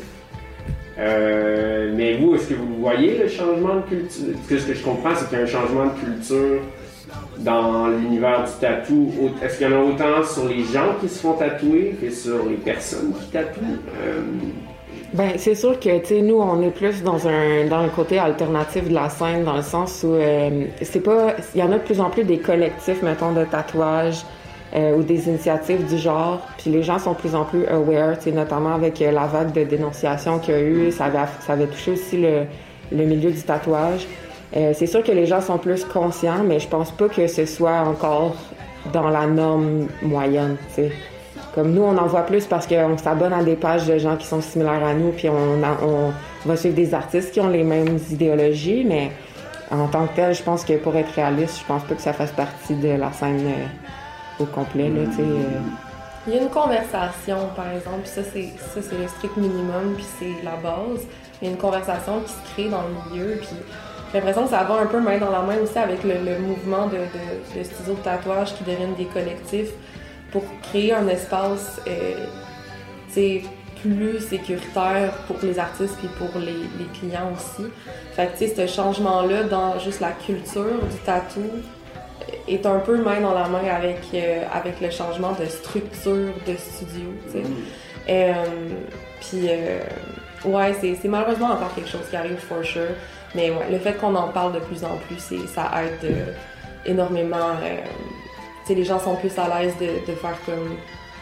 Mais vous, est-ce que vous voyez le changement de culture? Ce que je comprends, c'est qu'il y a un changement de culture dans l'univers du tatou. Est-ce qu'il y en a autant sur les gens qui se font tatouer que sur les personnes qui tatouent? Ben, c'est sûr que, tu sais, nous, on est plus dans le côté alternatif de la scène, dans le sens où c'est pas... Il y en a de plus en plus des collectifs, mettons, de tatouage, ou des initiatives du genre, puis les gens sont de plus en plus aware, tu sais, notamment avec la vague de dénonciation qu'il y a eu, ça avait touché aussi le milieu du tatouage. C'est sûr que les gens sont plus conscients, mais je pense pas que ce soit encore dans la norme moyenne, tu sais. Comme nous, on en voit plus parce qu'on s'abonne à des pages de gens qui sont similaires à nous, puis on va suivre des artistes qui ont les mêmes idéologies, mais en tant que tel, je pense que pour être réaliste, je pense pas que ça fasse partie de la scène au complet, là, tu sais. Il y a une conversation, par exemple, puis ça, c'est le strict minimum, puis c'est la base. Il y a une conversation qui se crée dans le milieu, puis j'ai l'impression que ça va un peu main dans la main aussi avec le mouvement de studios de tatouage qui deviennent des collectifs pour créer un espace, tu sais, plus sécuritaire pour les artistes puis pour les clients aussi. Fait que, tu sais, ce changement-là dans juste la culture du tatou est un peu main dans la main avec le changement de structure de studio, tu sais. Puis, ouais, c'est malheureusement encore quelque chose qui arrive, for sure. Mais ouais, le fait qu'on en parle de plus en plus, ça aide énormément. Tu sais, les gens sont plus à l'aise de faire comme...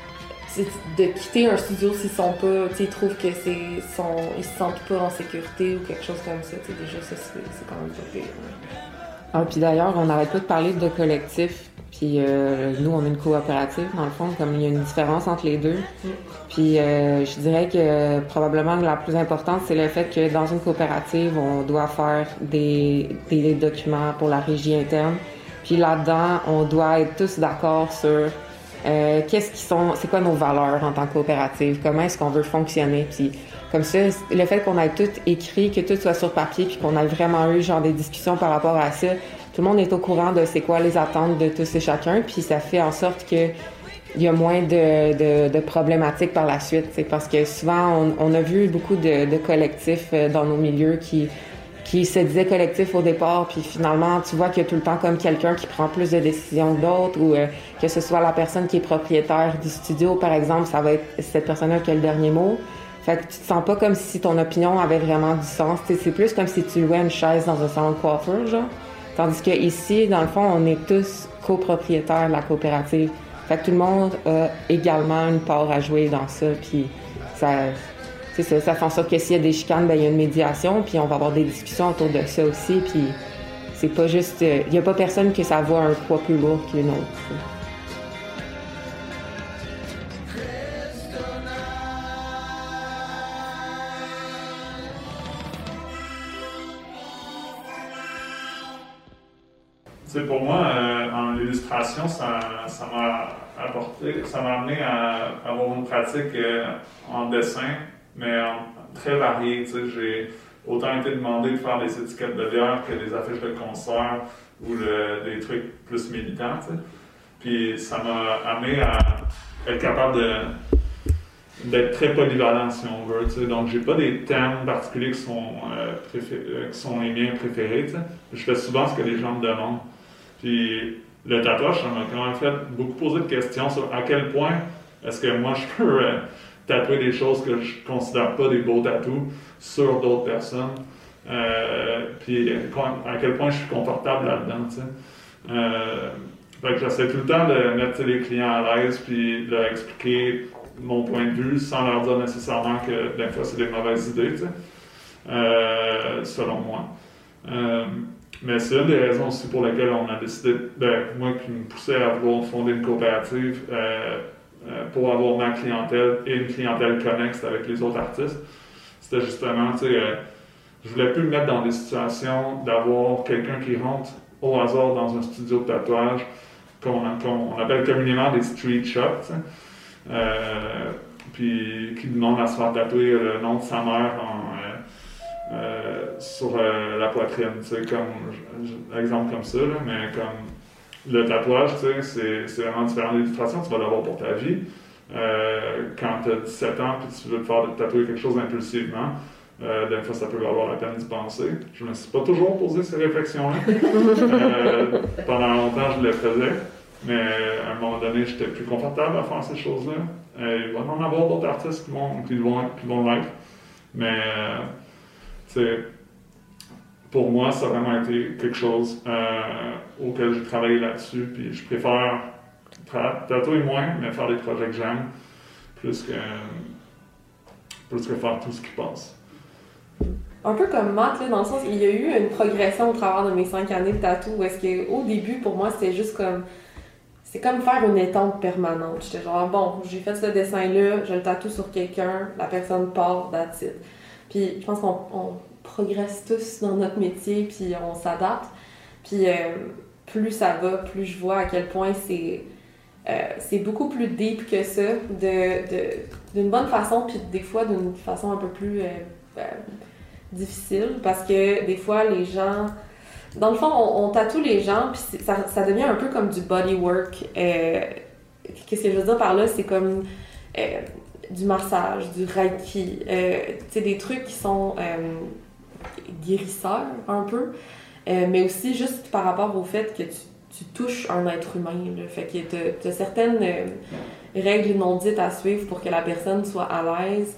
de quitter un studio s'ils sont pas... Tu sais, ils trouvent que ils se sentent pas en sécurité ou quelque chose comme ça. Tu sais, déjà, ça, c'est quand même pas pire. Ah, puis d'ailleurs, on n'arrête pas de parler de collectif. Puis nous, on est une coopérative, dans le fond, comme il y a une différence entre les deux. Puis je dirais que probablement la plus importante, c'est le fait que dans une coopérative, on doit faire des documents pour la régie interne. Puis là-dedans, on doit être tous d'accord sur c'est quoi nos valeurs en tant que coopérative, comment est-ce qu'on veut fonctionner. Puis comme ça, le fait qu'on ait tout écrit, que tout soit sur papier, puis qu'on ait vraiment eu genre des discussions par rapport à ça, tout le monde est au courant de c'est quoi les attentes de tous et chacun, puis ça fait en sorte que il y a moins de problématiques par la suite. C'est parce que souvent, on a vu beaucoup de collectifs dans nos milieux qui se disaient collectifs au départ, puis finalement, tu vois qu'il y a tout le temps comme quelqu'un qui prend plus de décisions que d'autres, ou que ce soit la personne qui est propriétaire du studio, par exemple, ça va être cette personne-là qui a le dernier mot. Fait que tu te sens pas comme si ton opinion avait vraiment du sens. T'sais, c'est plus comme si tu louais une chaise dans un salon de coiffeur, genre. Tandis que ici, dans le fond, on est tous copropriétaires de la coopérative. Fait que tout le monde a également une part à jouer dans ça, puis ça fait en sorte que s'il y a des chicanes, ben il y a une médiation, puis on va avoir des discussions autour de ça aussi, puis c'est pas juste... Il y a pas personne que ça va un poids plus lourd qu'une autre. Tu sais, pour moi, en illustration, ça m'a amené à avoir une pratique en dessin, mais très variée. Tu sais, j'ai autant été demandé de faire des étiquettes de bière que des affiches de concert ou des trucs plus militants. Tu sais. Puis ça m'a amené à être capable d'être très polyvalent, si on veut, tu sais. Donc, j'ai pas des thèmes particuliers qui sont les miens préférés, tu sais. Je fais souvent ce que les gens me demandent. Puis, le tatouage, ça m'a quand même fait beaucoup poser de questions sur à quel point est-ce que moi, je peux tatouer des choses que je considère pas des beaux tatous sur d'autres personnes. Puis, à quel point je suis confortable là-dedans, tu sais. Fait que j'essaie tout le temps de mettre les clients à l'aise puis de leur expliquer mon point de vue sans leur dire nécessairement que des fois c'est des mauvaises idées, tu sais, selon moi. Mais c'est une des raisons aussi pour lesquelles on a décidé, moi qui me poussais à vouloir fonder une coopérative pour avoir ma clientèle et une clientèle connexe avec les autres artistes. C'était justement, tu sais, je voulais plus me mettre dans des situations d'avoir quelqu'un qui rentre au hasard dans un studio de tatouage qu'on appelle communément des street shops, tu sais. Puis qui demande à se faire tatouer le nom de sa mère sur la poitrine, tu sais, comme exemple comme ça, là, mais comme le tatouage, tu sais, c'est vraiment différent. L'illustration, tu vas l'avoir pour ta vie. Quand tu as 17 ans et tu veux te faire tatouer quelque chose impulsivement, des fois, ça peut valoir la peine d'y penser. Je me suis pas toujours posé ces réflexions-là. Pendant longtemps, je le faisais. Mais à un moment donné, j'étais plus confortable à faire ces choses-là. Il va en avoir d'autres artistes qui vont l'être. Mais, tu sais, pour moi, ça a vraiment été quelque chose auquel j'ai travaillé là-dessus. Puis je préfère tatouer moins, mais faire des projets que j'aime, plus que faire tout ce qui passe. Un peu comme Matt, là, dans le sens, il y a eu une progression au travers de mes 5 années de tatou, où est-ce qu'au début, pour moi, c'était juste comme... C'est comme faire une étampe permanente. J'étais genre, bon, j'ai fait ce dessin-là, je le tatoue sur quelqu'un, la personne part, that's it. Puis je pense qu'on progresse tous dans notre métier, puis on s'adapte. Puis plus ça va, plus je vois à quel point c'est beaucoup plus deep que ça, d'une bonne façon, puis des fois d'une façon un peu plus difficile, parce que des fois, les gens... Dans le fond, on tatoue les gens, puis ça devient un peu comme du bodywork. Qu'est-ce que je veux dire par là? C'est comme du massage, du reiki, tu sais, des trucs qui sont guérisseurs un peu, mais aussi juste par rapport au fait que tu touches un être humain. Là. Fait que t'as certaines règles non dites à suivre pour que la personne soit à l'aise.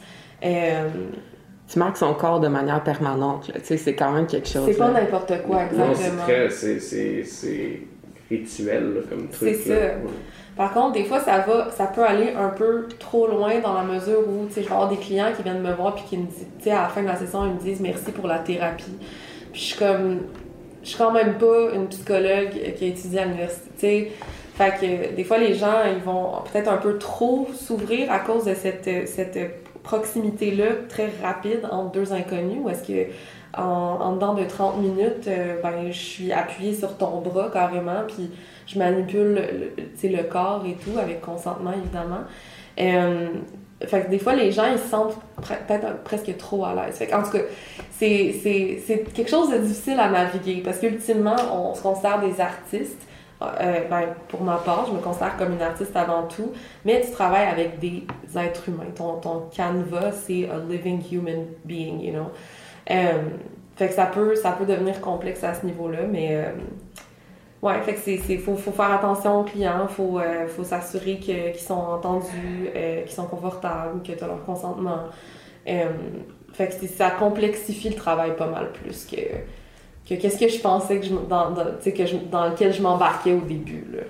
Tu marques son corps de manière permanente, là. Tu sais, c'est quand même quelque chose. C'est pas n'importe quoi, exactement. Non, c'est rituel, là, comme truc. C'est ça. Ouais. Par contre, des fois, ça peut aller un peu trop loin dans la mesure où, tu sais, je vais avoir des clients qui viennent me voir puis qui me disent, tu sais, à la fin de la session, ils me disent merci pour la thérapie. Puis je suis quand même pas une psychologue qui a étudié à l'université, tu sais. Fait que des fois, les gens, ils vont peut-être un peu trop s'ouvrir à cause de cette proximité-là très rapide entre deux inconnus, où est-ce que en dedans de 30 minutes, je suis appuyée sur ton bras carrément, puis je manipule le corps et tout, avec consentement évidemment. Fait que des fois, les gens, ils se sentent peut-être presque trop à l'aise. Fait qu'en tout cas, c'est quelque chose de difficile à naviguer, parce qu'ultimement, on se considère des artistes. Pour ma part, je me considère comme une artiste avant tout, mais tu travailles avec des êtres humains. Ton canevas, c'est a living human being, you know. Fait que ça peut devenir complexe à ce niveau-là, mais ouais, fait que faut faire attention aux clients, faut s'assurer qu'ils sont entendus, qu'ils sont confortables, que tu as leur consentement. Fait que ça complexifie le travail pas mal plus que qu'est-ce que je pensais dans lequel je m'embarquais au début, là.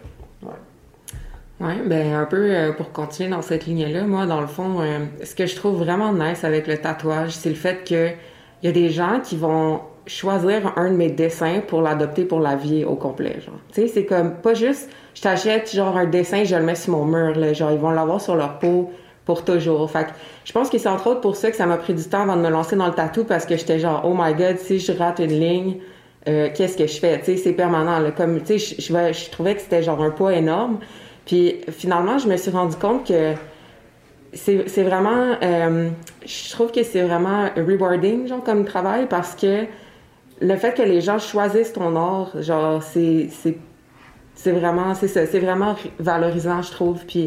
Ouais, ben un peu pour continuer dans cette ligne-là, moi, dans le fond, ce que je trouve vraiment nice avec le tatouage, c'est le fait que il y a des gens qui vont choisir un de mes dessins pour l'adopter pour la vie au complet, genre. Tu sais, c'est comme, pas juste, je t'achète, genre, un dessin, je le mets sur mon mur, là, genre, ils vont l'avoir sur leur peau pour toujours. Fait que je pense que c'est entre autres pour ça que ça m'a pris du temps avant de me lancer dans le tatou, parce que j'étais genre, oh my god, si je rate une ligne, qu'est-ce que je fais? Tu sais, c'est permanent, là. Comme, tu sais, je trouvais que c'était genre un poids énorme. Puis finalement, je me suis rendu compte que c'est vraiment... je trouve que c'est vraiment rewarding, genre, comme travail, parce que le fait que les gens choisissent ton art, genre, c'est vraiment... C'est ça, c'est vraiment valorisant, je trouve. Puis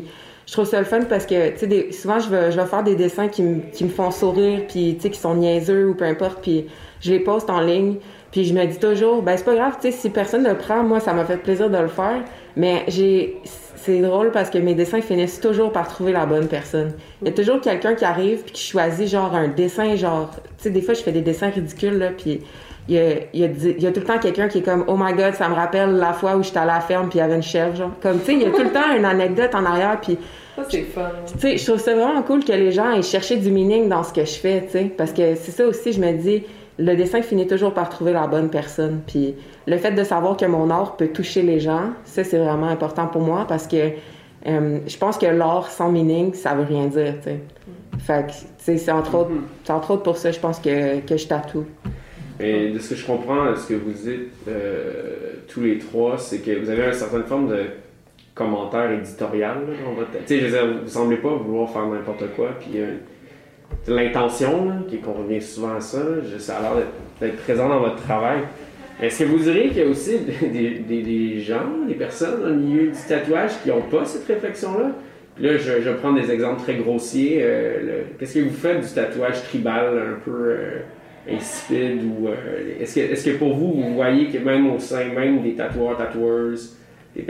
je trouve ça le fun parce que, tu sais, souvent, je vais faire des dessins qui me font sourire, puis, tu sais, qui sont niaiseux ou peu importe, puis je les poste en ligne, puis je me dis toujours, ben c'est pas grave, tu sais, si personne ne le prend, moi, ça m'a fait plaisir de le faire, mais c'est drôle parce que mes dessins finissent toujours par trouver la bonne personne. Il y a toujours quelqu'un qui arrive puis qui choisit, genre, un dessin, genre, tu sais, des fois, je fais des dessins ridicules, là, puis il y a tout le temps quelqu'un qui est comme « Oh my God, ça me rappelle la fois où j'étais à la ferme puis il y avait une chèvre. » genre. Comme, tu sais, il y a tout le temps une anecdote en arrière. Puis, ça, c'est fun. Tu sais, je trouve ça vraiment cool que les gens aient cherché du meaning dans ce que je fais, tu sais. Parce que c'est ça aussi, je me dis, le dessin finit toujours par trouver la bonne personne. Puis le fait de savoir que mon art peut toucher les gens, ça, c'est vraiment important pour moi parce que je pense que l'art sans meaning, ça veut rien dire, tu sais. Fait que, tu sais, c'est entre autres pour ça, je pense que je tatoue. Et de ce que je comprends, ce que vous dites tous les trois, c'est que vous avez une certaine forme de commentaire éditorial là, dans votre... Tu sais, je veux dire, vous semblez pas vouloir faire n'importe quoi, puis l'intention, là, qu'on revient souvent à ça, ça a l'air d'être présent dans votre travail. Est-ce que vous diriez qu'il y a aussi des gens, des personnes dans le milieu du tatouage qui n'ont pas cette réflexion-là? Puis là, je vais prendre des exemples très grossiers. Qu'est-ce que vous faites du tatouage tribal un peu... insipide ou est-ce que pour vous, vous voyez que même au sein même des tatoueurs, tatoueuses, il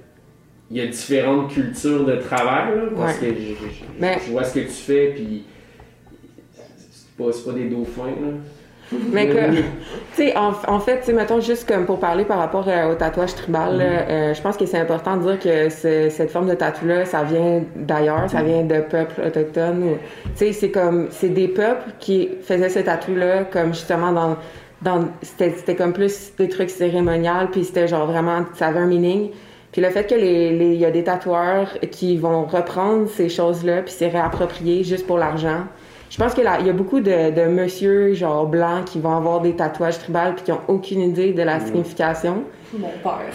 y a différentes cultures de travail, là, parce que je vois ce que tu fais, puis c'est pas des dauphins, là. Mais que, tu sais, en fait, tu sais, mettons juste comme pour parler par rapport au tatouage tribal, là, je pense que c'est important de dire que cette forme de tatou-là, ça vient d'ailleurs, ça vient de peuples autochtones. Tu sais, c'est des peuples qui faisaient ce tatou-là comme justement c'était comme plus des trucs cérémonials, puis c'était genre vraiment, ça avait un meaning. Puis le fait que il y a des tatoueurs qui vont reprendre ces choses-là, puis s'y réapproprier juste pour l'argent. Je pense qu'il y a beaucoup de monsieur genre blancs qui vont avoir des tatouages tribales puis qui ont aucune idée de la signification. Mon père.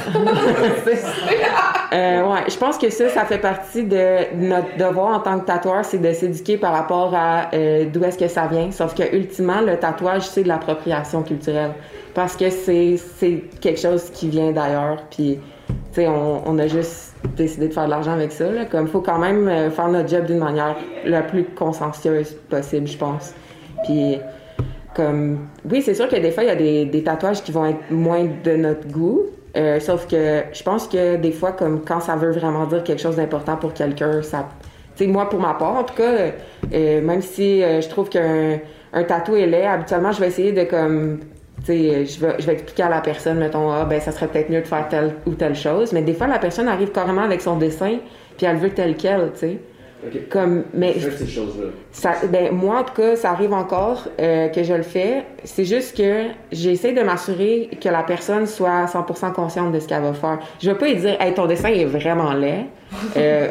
Ouais, je pense que ça fait partie de notre devoir en tant que tatoueur, c'est de s'éduquer par rapport à d'où est-ce que ça vient. Sauf que ultimement, le tatouage, c'est de l'appropriation culturelle. Parce que c'est quelque chose qui vient d'ailleurs. Puis, tu sais, on a juste décidé de faire de l'argent avec ça. Là. Comme, faut quand même faire notre job d'une manière la plus consciencieuse possible, je pense. Puis, comme, oui, c'est sûr que des fois, il y a des tatouages qui vont être moins de notre goût. Sauf que je pense que des fois, comme quand ça veut vraiment dire quelque chose d'important pour quelqu'un, ça... Tu sais, moi, pour ma part, en tout cas, même si je trouve qu'un tatou est laid, habituellement, je vais essayer de, comme... Tu sais, je vais expliquer à la personne, mettons, ça serait peut-être mieux de faire telle ou telle chose. Mais des fois, la personne arrive carrément avec son dessin, puis elle veut tel quel, tu sais. Okay. Comme, mais ces choses-là. Moi, en tout cas, ça arrive encore que je le fais. C'est juste que j'essaie de m'assurer que la personne soit 100% consciente de ce qu'elle va faire. Je vais pas lui dire « Hey, ton dessin est vraiment laid, reconsidère ».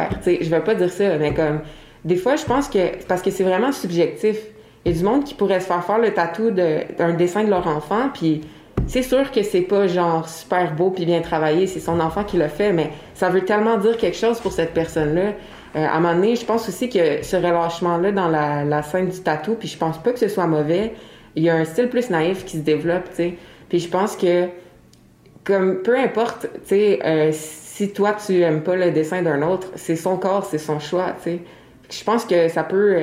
Tu sais, je vais pas dire ça, mais comme... Des fois, je pense que... Parce que c'est vraiment subjectif. Il y a du monde qui pourrait se faire le tatou d'un dessin de leur enfant, puis c'est sûr que c'est pas genre super beau puis bien travaillé, c'est son enfant qui l'a fait, mais ça veut tellement dire quelque chose pour cette personne-là. À un moment donné, je pense aussi que ce relâchement-là dans la scène du tatou, puis je pense pas que ce soit mauvais, il y a un style plus naïf qui se développe, tu sais. Puis je pense que, comme peu importe, tu sais, si toi tu aimes pas le dessin d'un autre, c'est son corps, c'est son choix, tu sais. Je pense que ça peut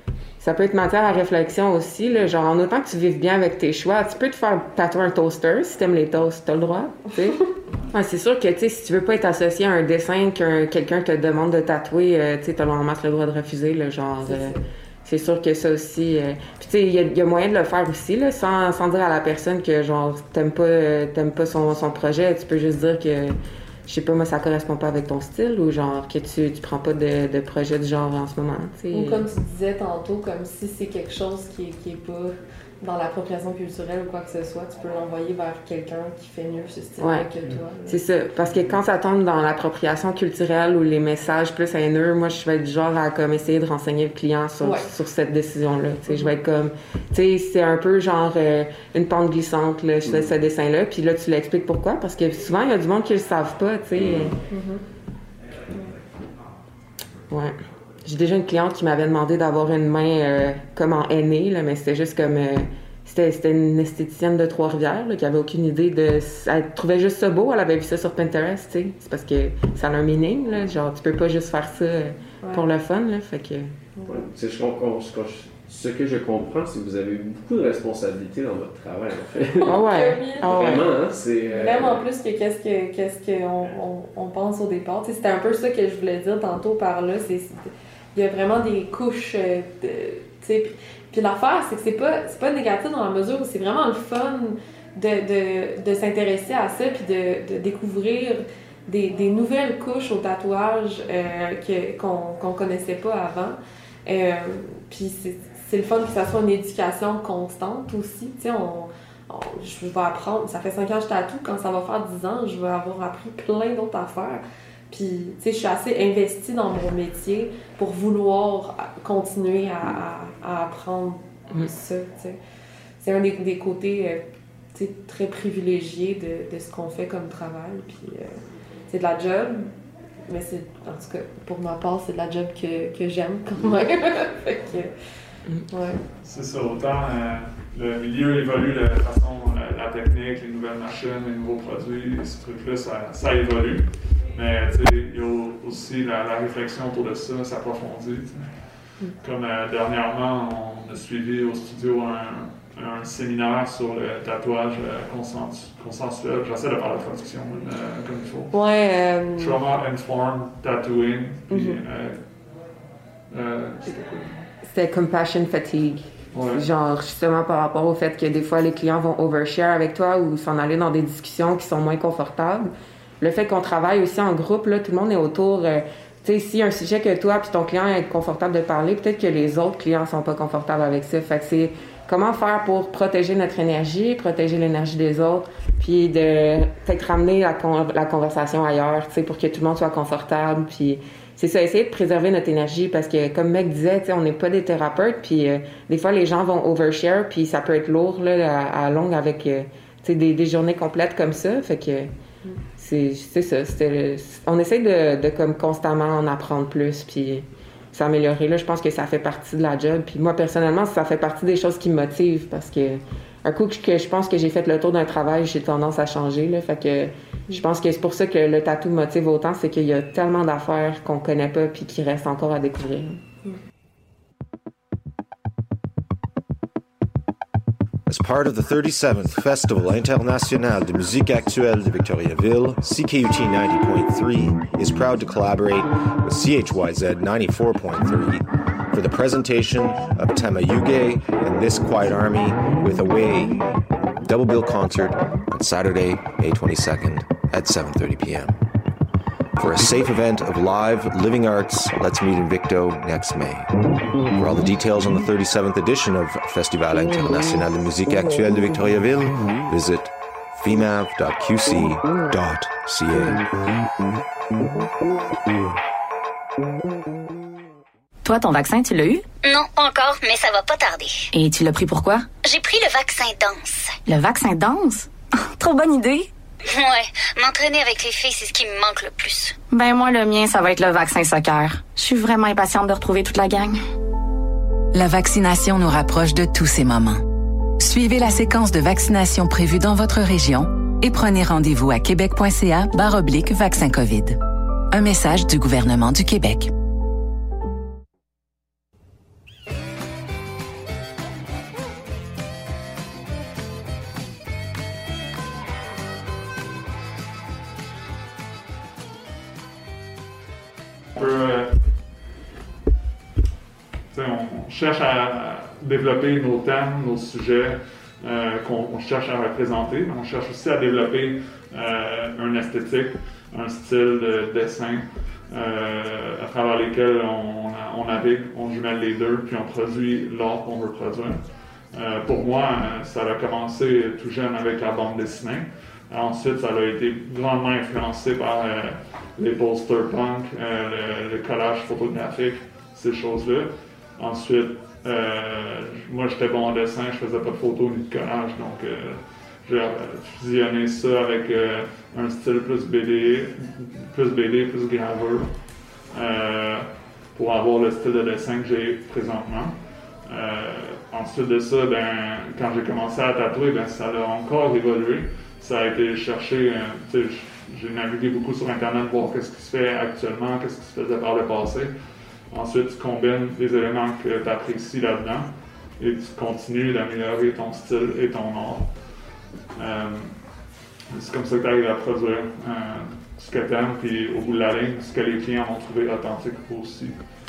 être matière à réflexion aussi, là, genre en autant que tu vives bien avec tes choix. Tu peux te faire tatouer un toaster si t'aimes les toasts, t'as le droit, tu sais. Ouais, c'est sûr que, tu sais, si tu veux pas être associé à un dessin que quelqu'un te demande de tatouer, tu sais, t'as vraiment le droit de refuser, là, genre... c'est sûr que ça aussi... Puis tu sais, il y a moyen de le faire aussi, là, sans dire à la personne que, genre, t'aimes pas son projet. Tu peux juste dire que... Je sais pas, moi, ça correspond pas avec ton style ou genre que tu prends pas de projet du genre en ce moment, t'sais. Ou comme tu disais tantôt, comme si c'est quelque chose qui est pas dans l'appropriation culturelle ou quoi que ce soit, tu peux l'envoyer vers quelqu'un qui fait mieux ce style-là que toi. Là. C'est ça, parce que quand ça tombe dans l'appropriation culturelle ou les messages plus haineux, moi, je vais être du genre à comme essayer de renseigner le client sur cette décision-là. T'sais, je vais être comme, tu sais, c'est un peu genre une pente glissante, là, ce dessin-là, puis là, tu l'expliques pourquoi, parce que souvent, il y a du monde qui le savent pas, tu sais. Ouais. J'ai déjà une cliente qui m'avait demandé d'avoir une main comme en henné, là, mais c'était juste comme... C'était une esthéticienne de Trois-Rivières là, qui avait aucune idée de... Elle trouvait juste ça beau, elle avait vu ça sur Pinterest, tu sais. C'est parce que ça a un meaning, là. Genre, tu peux pas juste faire ça pour le fun, là. Fait que... Ouais. Tu sais, ce que je comprends, c'est que vous avez beaucoup de responsabilités dans votre travail, en fait. Ah ouais. Vraiment, hein, c'est... Vraiment plus que qu'est-ce qu'on pense au départ. Tu sais, c'était un peu ça que je voulais dire tantôt par là. Il y a vraiment des couches tu sais, puis l'affaire, c'est que c'est pas négatif dans la mesure où c'est vraiment le fun de s'intéresser à ça puis de découvrir des nouvelles couches au tatouage qu'on connaissait pas avant. Puis c'est le fun que ça soit une éducation constante aussi. Tu sais, je vais apprendre, ça fait 5 ans que je tatoue, quand ça va faire 10 ans, je vais avoir appris plein d'autres affaires. Puis, tu sais, je suis assez investie dans mon métier pour vouloir continuer à apprendre ça, tu sais. C'est un des côtés, tu sais, très privilégiés de ce qu'on fait comme travail. Puis, c'est de la job, mais c'est, en tout cas, pour ma part, c'est de la job que j'aime quand même. Fait que, ouais. C'est ça, autant le milieu évolue de façon, la technique, les nouvelles machines, les nouveaux produits, ces trucs-là, ça évolue. Mais il y a aussi la réflexion autour de ça s'approfondit. Comme dernièrement, on a suivi au studio un séminaire sur le tatouage consensuel. J'essaie de faire la traduction comme il faut. Ouais. Trauma-informed tattooing. Puis, c'était compassion fatigue. Ouais. Genre, justement, par rapport au fait que des fois, les clients vont overshare avec toi ou s'en aller dans des discussions qui sont moins confortables. Le fait qu'on travaille aussi en groupe, là, tout le monde est autour. Tu sais, s'il y a un sujet que toi puis ton client est confortable de parler, peut-être que les autres clients sont pas confortables avec ça. Fait que c'est comment faire pour protéger notre énergie, protéger l'énergie des autres, puis de peut-être ramener la conversation ailleurs, tu sais, pour que tout le monde soit confortable. Puis c'est ça, essayer de préserver notre énergie parce que, comme Meg disait, tu sais, on n'est pas des thérapeutes, puis des fois, les gens vont overshare, puis ça peut être lourd là, à longue avec tu sais, des journées complètes comme ça. Fait que c'est ça. On essaie de comme constamment en apprendre plus, puis s'améliorer. Là, je pense que ça fait partie de la job. Puis moi, personnellement, ça fait partie des choses qui me motivent parce que un coup que je pense que j'ai fait le tour d'un travail, j'ai tendance à changer. Là, fait que je pense que c'est pour ça que le tatou me motive autant, c'est qu'il y a tellement d'affaires qu'on connaît pas puis qui restent encore à découvrir. As part of the 37th Festival International de Musique Actuelle de Victoriaville, CKUT 90.3 is proud to collaborate with CHYZ 94.3 for the presentation of Tamayuge and This Quiet Army with Away double bill concert on Saturday, May 22nd at 7:30 p.m. For a safe event of live living arts, let's meet in Victo next May. For all the details on the 37th edition of Festival International de Musique Actuelle de Victoriaville, visit fmav.qc.ca. Toi, ton vaccin, tu l'as eu? Non, pas encore, mais ça va pas tarder. Et tu l'as pris pourquoi? J'ai pris le vaccin danse. Le vaccin danse? Trop bonne idée! Ouais, m'entraîner avec les filles, c'est ce qui me manque le plus. Ben moi, le mien, ça va être le vaccin soccer. Je suis vraiment impatiente de retrouver toute la gang. La vaccination nous rapproche de tous ces moments. Suivez la séquence de vaccination prévue dans votre région et prenez rendez-vous à québec.ca/vaccin COVID. Un message du gouvernement du Québec. On cherche à développer nos thèmes, nos sujets qu'on cherche à représenter, mais on cherche aussi à développer une esthétique, un style de dessin à travers lesquels on navigue, on jumelle les deux, puis on produit l'art qu'on veut produire. Pour moi, ça a commencé tout jeune avec la bande dessinée. Ensuite, ça a été grandement influencé par les posters punk, le collage photographique, ces choses-là. Ensuite, moi j'étais bon en dessin, je faisais pas de photos ni de collage, donc j'ai fusionné ça avec un style plus BD, plus graveur, pour avoir le style de dessin que j'ai présentement. ensuite de ça, quand j'ai commencé à tatouer, ça a encore évolué. Ça a été chercher, j'ai navigué beaucoup sur Internet, voir qu'est-ce qui se fait actuellement, qu'est-ce qui se faisait par le passé. Ensuite, tu combines les éléments que tu apprécies là-dedans et tu continues d'améliorer ton style et ton art. C'est comme ça que tu arrives à produire ce que tu aimes, puis au bout de la ligne, ce que les clients vont trouver authentique aussi.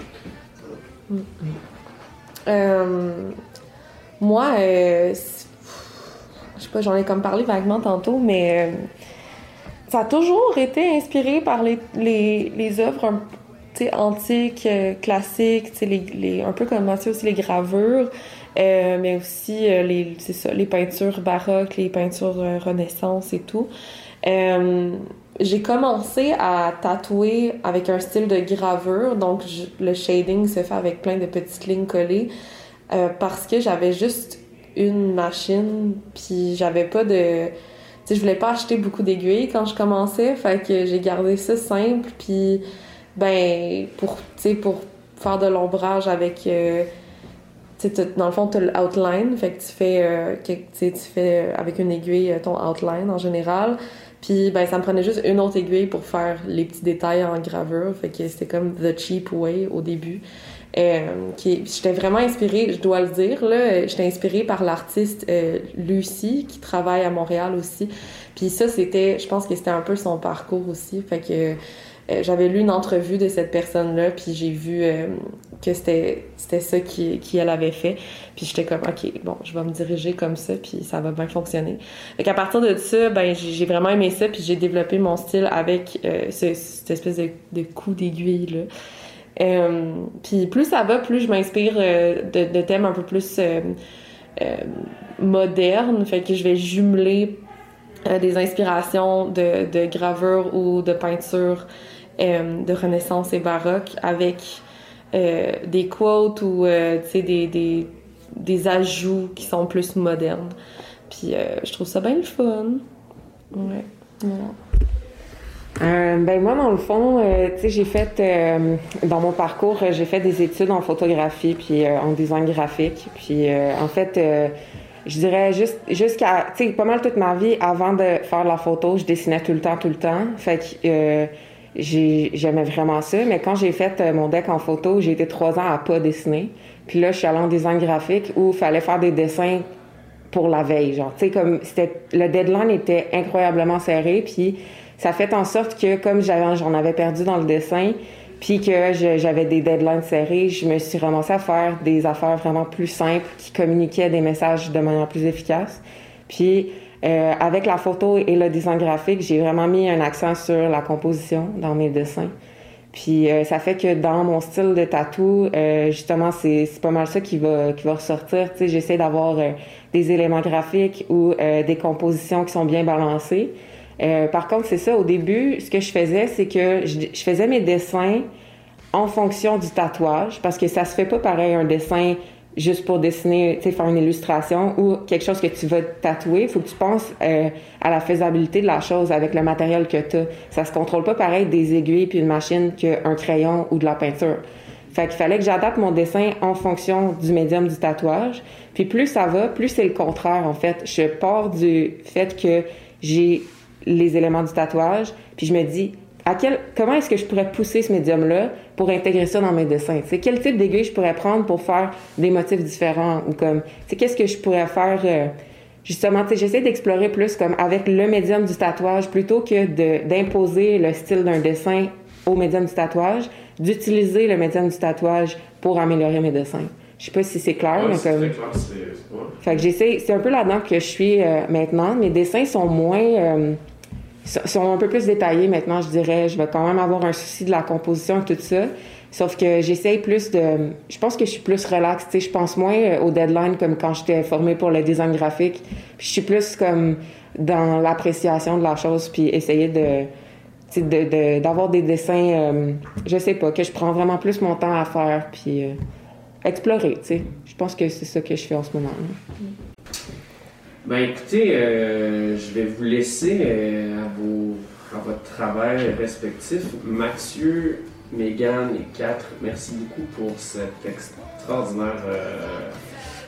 Moi, je sais pas, j'en ai comme parlé vaguement tantôt, mais ça a toujours été inspiré par les œuvres antiques, classiques, un peu comme Mathieu aussi les gravures, mais aussi les peintures baroques, les peintures Renaissance et tout. J'ai commencé à tatouer avec un style de gravure, donc le shading se fait avec plein de petites lignes collées, parce que j'avais juste une machine, puis j'avais pas de... je voulais pas acheter beaucoup d'aiguilles quand je commençais, fait que j'ai gardé ça simple, puis pour faire de l'ombrage avec... dans le fond, tu as l'outline, fait que tu fais avec une aiguille ton outline en général. Puis ça me prenait juste une autre aiguille pour faire les petits détails en gravure, fait que c'était comme the cheap way au début. J'étais vraiment inspirée, je dois le dire, là, j'étais inspirée par l'artiste Lucie, qui travaille à Montréal aussi. Puis ça, je pense que c'était un peu son parcours aussi, fait que j'avais lu une entrevue de cette personne-là, puis j'ai vu que c'était ça qu'elle avait fait. Puis j'étais comme, OK, bon, je vais me diriger comme ça, puis ça va bien fonctionner. Fait qu'à partir de ça, j'ai vraiment aimé ça, puis j'ai développé mon style avec cette espèce de coup d'aiguille, là. Puis plus ça va, plus je m'inspire de thèmes un peu plus modernes. Fait que je vais jumeler des inspirations de gravure ou de peinture de Renaissance et baroque avec des quotes ou des ajouts qui sont plus modernes. Puis je trouve ça bien le fun. Ouais. Voilà. Moi, dans le fond, j'ai fait, dans mon parcours, j'ai fait des études en photographie puis en design graphique. Puis en fait, je dirais jusqu'à, pas mal toute ma vie, avant de faire la photo, je dessinais tout le temps. Fait que j'aimais vraiment ça. Mais quand j'ai fait mon deck en photo, j'ai été 3 ans à pas dessiner. Puis là, je suis allée en design graphique où il fallait faire des dessins pour la veille. Genre, le deadline était incroyablement serré. Puis ça fait en sorte que, comme j'en avais perdu dans le dessin, puis que j'avais des deadlines serrés, je me suis ramassée à faire des affaires vraiment plus simples qui communiquaient des messages de manière plus efficace. Puis avec la photo et le design graphique, j'ai vraiment mis un accent sur la composition dans mes dessins. Puis ça fait que dans mon style de tatou, justement, c'est pas mal ça qui va ressortir. J'essaie d'avoir des éléments graphiques ou des compositions qui sont bien balancées. Par contre, c'est ça, au début, ce que je faisais, c'est que je faisais mes dessins en fonction du tatouage, parce que ça se fait pas pareil, un dessin juste pour dessiner, faire une illustration ou quelque chose que tu vas tatouer. Il faut que tu penses à la faisabilité de la chose avec le matériel que tu as. Ça se contrôle pas pareil des aiguilles puis une machine qu'un crayon ou de la peinture. Fait qu'il fallait que j'adapte mon dessin en fonction du médium du tatouage. Puis plus ça va, plus c'est le contraire, en fait. Je pars du fait que j'ai les éléments du tatouage, puis je me dis comment est-ce que je pourrais pousser ce médium-là pour intégrer ça dans mes dessins? Quel type d'aiguille je pourrais prendre pour faire des motifs différents? Ou comme, qu'est-ce que je pourrais faire? Justement, j'essaie d'explorer plus comme avec le médium du tatouage plutôt que d'imposer le style d'un dessin au médium du tatouage, d'utiliser le médium du tatouage pour améliorer mes dessins. Je sais pas si c'est clair, mais comme... C'est clair, Fait que c'est un peu là-dedans que je suis maintenant. Mes dessins sont moins... sont un peu plus détaillés maintenant, je dirais. Je vais quand même avoir un souci de la composition et tout ça. Sauf que j'essaye plus de... Je pense que je suis plus relax, je pense moins au deadline comme quand j'étais formée pour le design graphique. Puis je suis plus comme dans l'appréciation de la chose, puis essayer d'avoir des dessins, je sais pas, que je prends vraiment plus mon temps à faire, puis explorer, Je pense que c'est ça que je fais en ce moment. Écoutez, je vais vous laisser à votre travail respectif. Mathieu, Mégane et Kat, merci beaucoup pour cette extraordinaire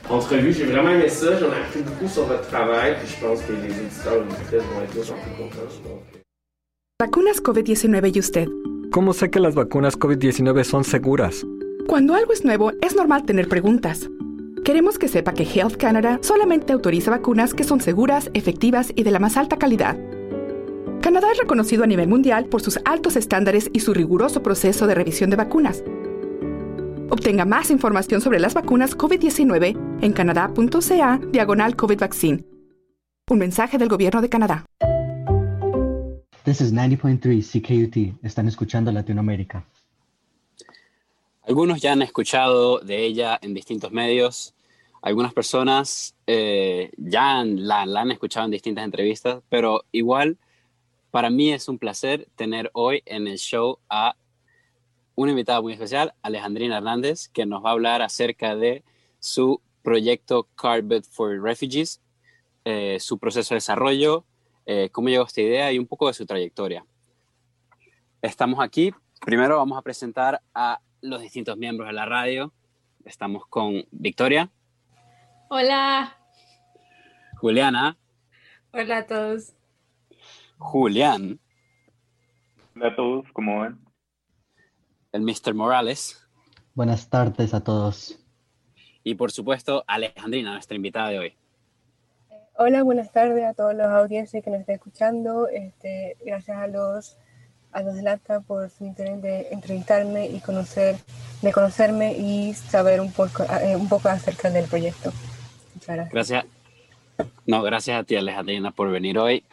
entrevue. J'ai vraiment aimé ça. J'en ai appris beaucoup sur votre travail. Puis je pense que les éditeurs et auditrices vont être d'autant plus contents. Donc... Vacunas COVID-19 y usted. ¿Cómo sé que las vacunas COVID-19 son seguras? Cuando algo es nuevo, es normal tener preguntas. Queremos que sepa que Health Canada solamente autoriza vacunas que son seguras, efectivas y de la más alta calidad. Canadá es reconocido a nivel mundial por sus altos estándares y su riguroso proceso de revisión de vacunas. Obtenga más información sobre las vacunas COVID-19 en canadá.ca/COVID Vaccine. Un mensaje del Gobierno de Canadá. This is 90.3 CKUT. Están escuchando Latinoamérica. Algunos ya han escuchado de ella en distintos medios. Algunas personas ya la han escuchado en distintas entrevistas, pero igual para mí es un placer tener hoy en el show a una invitada muy especial, Alejandrina Hernández, que nos va a hablar acerca de su proyecto Cardbed for Refugees, su proceso de desarrollo, cómo llegó a esta idea y un poco de su trayectoria. Estamos aquí. Primero vamos a presentar a los distintos miembros de la radio. Estamos con Victoria. Hola. Juliana. Hola a todos. Julián. Hola a todos, ¿cómo van? El Mr. Morales. Buenas tardes a todos. Y por supuesto, Alejandrina, nuestra invitada de hoy. Hola, buenas tardes a todos los audiencias que nos están escuchando. Gracias a los de LATA por su interés de entrevistarme y conocerme y saber un poco acerca del proyecto. Muchas gracias. Gracias a ti, Alejandrina, por venir hoy.